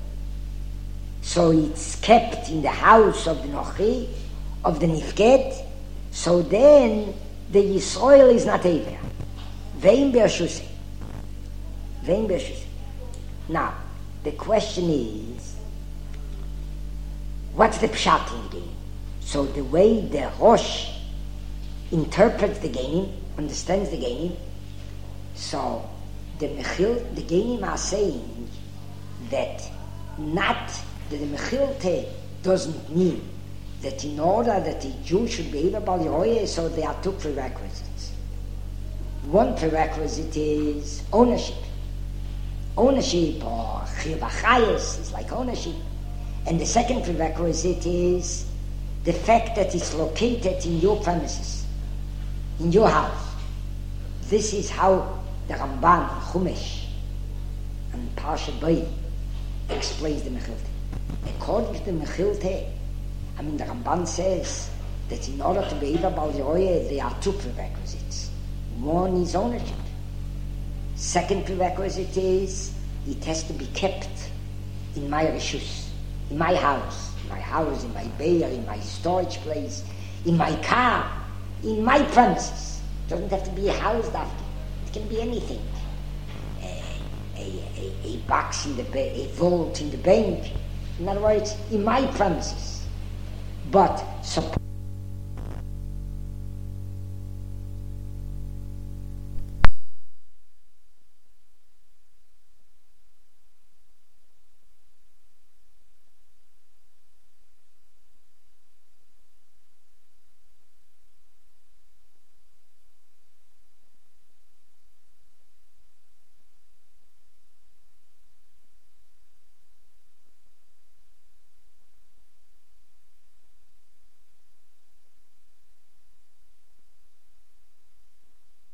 so it's kept in the house of the Nochi, of the Nifked, so then the Yisrael is not Eivah. Vein Bershusei. Vein Bershusei. Now, the question is, what's the pshat in the Geinim? So the way the Rosh interprets the Geinim, understands the Geinim, so the Mechil, the Geinim are saying that not that the Mechilta doesn't mean that in order that a Jew should be Eivah Bal Yoyeh, so there are two prerequisites. One prerequisite is ownership. Ownership, or Chiyuv HaChayes, is like ownership. And the second prerequisite is the fact that it's located in your premises, in your house. This is how the Ramban, Chumash, and Parsha Bay explains the Mechilta. According to the Mechilta, I mean the Ramban says that in order to be Eivah Bal Yoyeh, there are two prerequisites. One is ownership. Second prerequisite is it has to be kept in my reshus, in my house, in my house, in my beir, in my storage place, in my car, in my premises. It doesn't have to be a house after. It can be anything. A, a, a, a box in the ba- a vault in the bank. In other words, in my premises. But suppose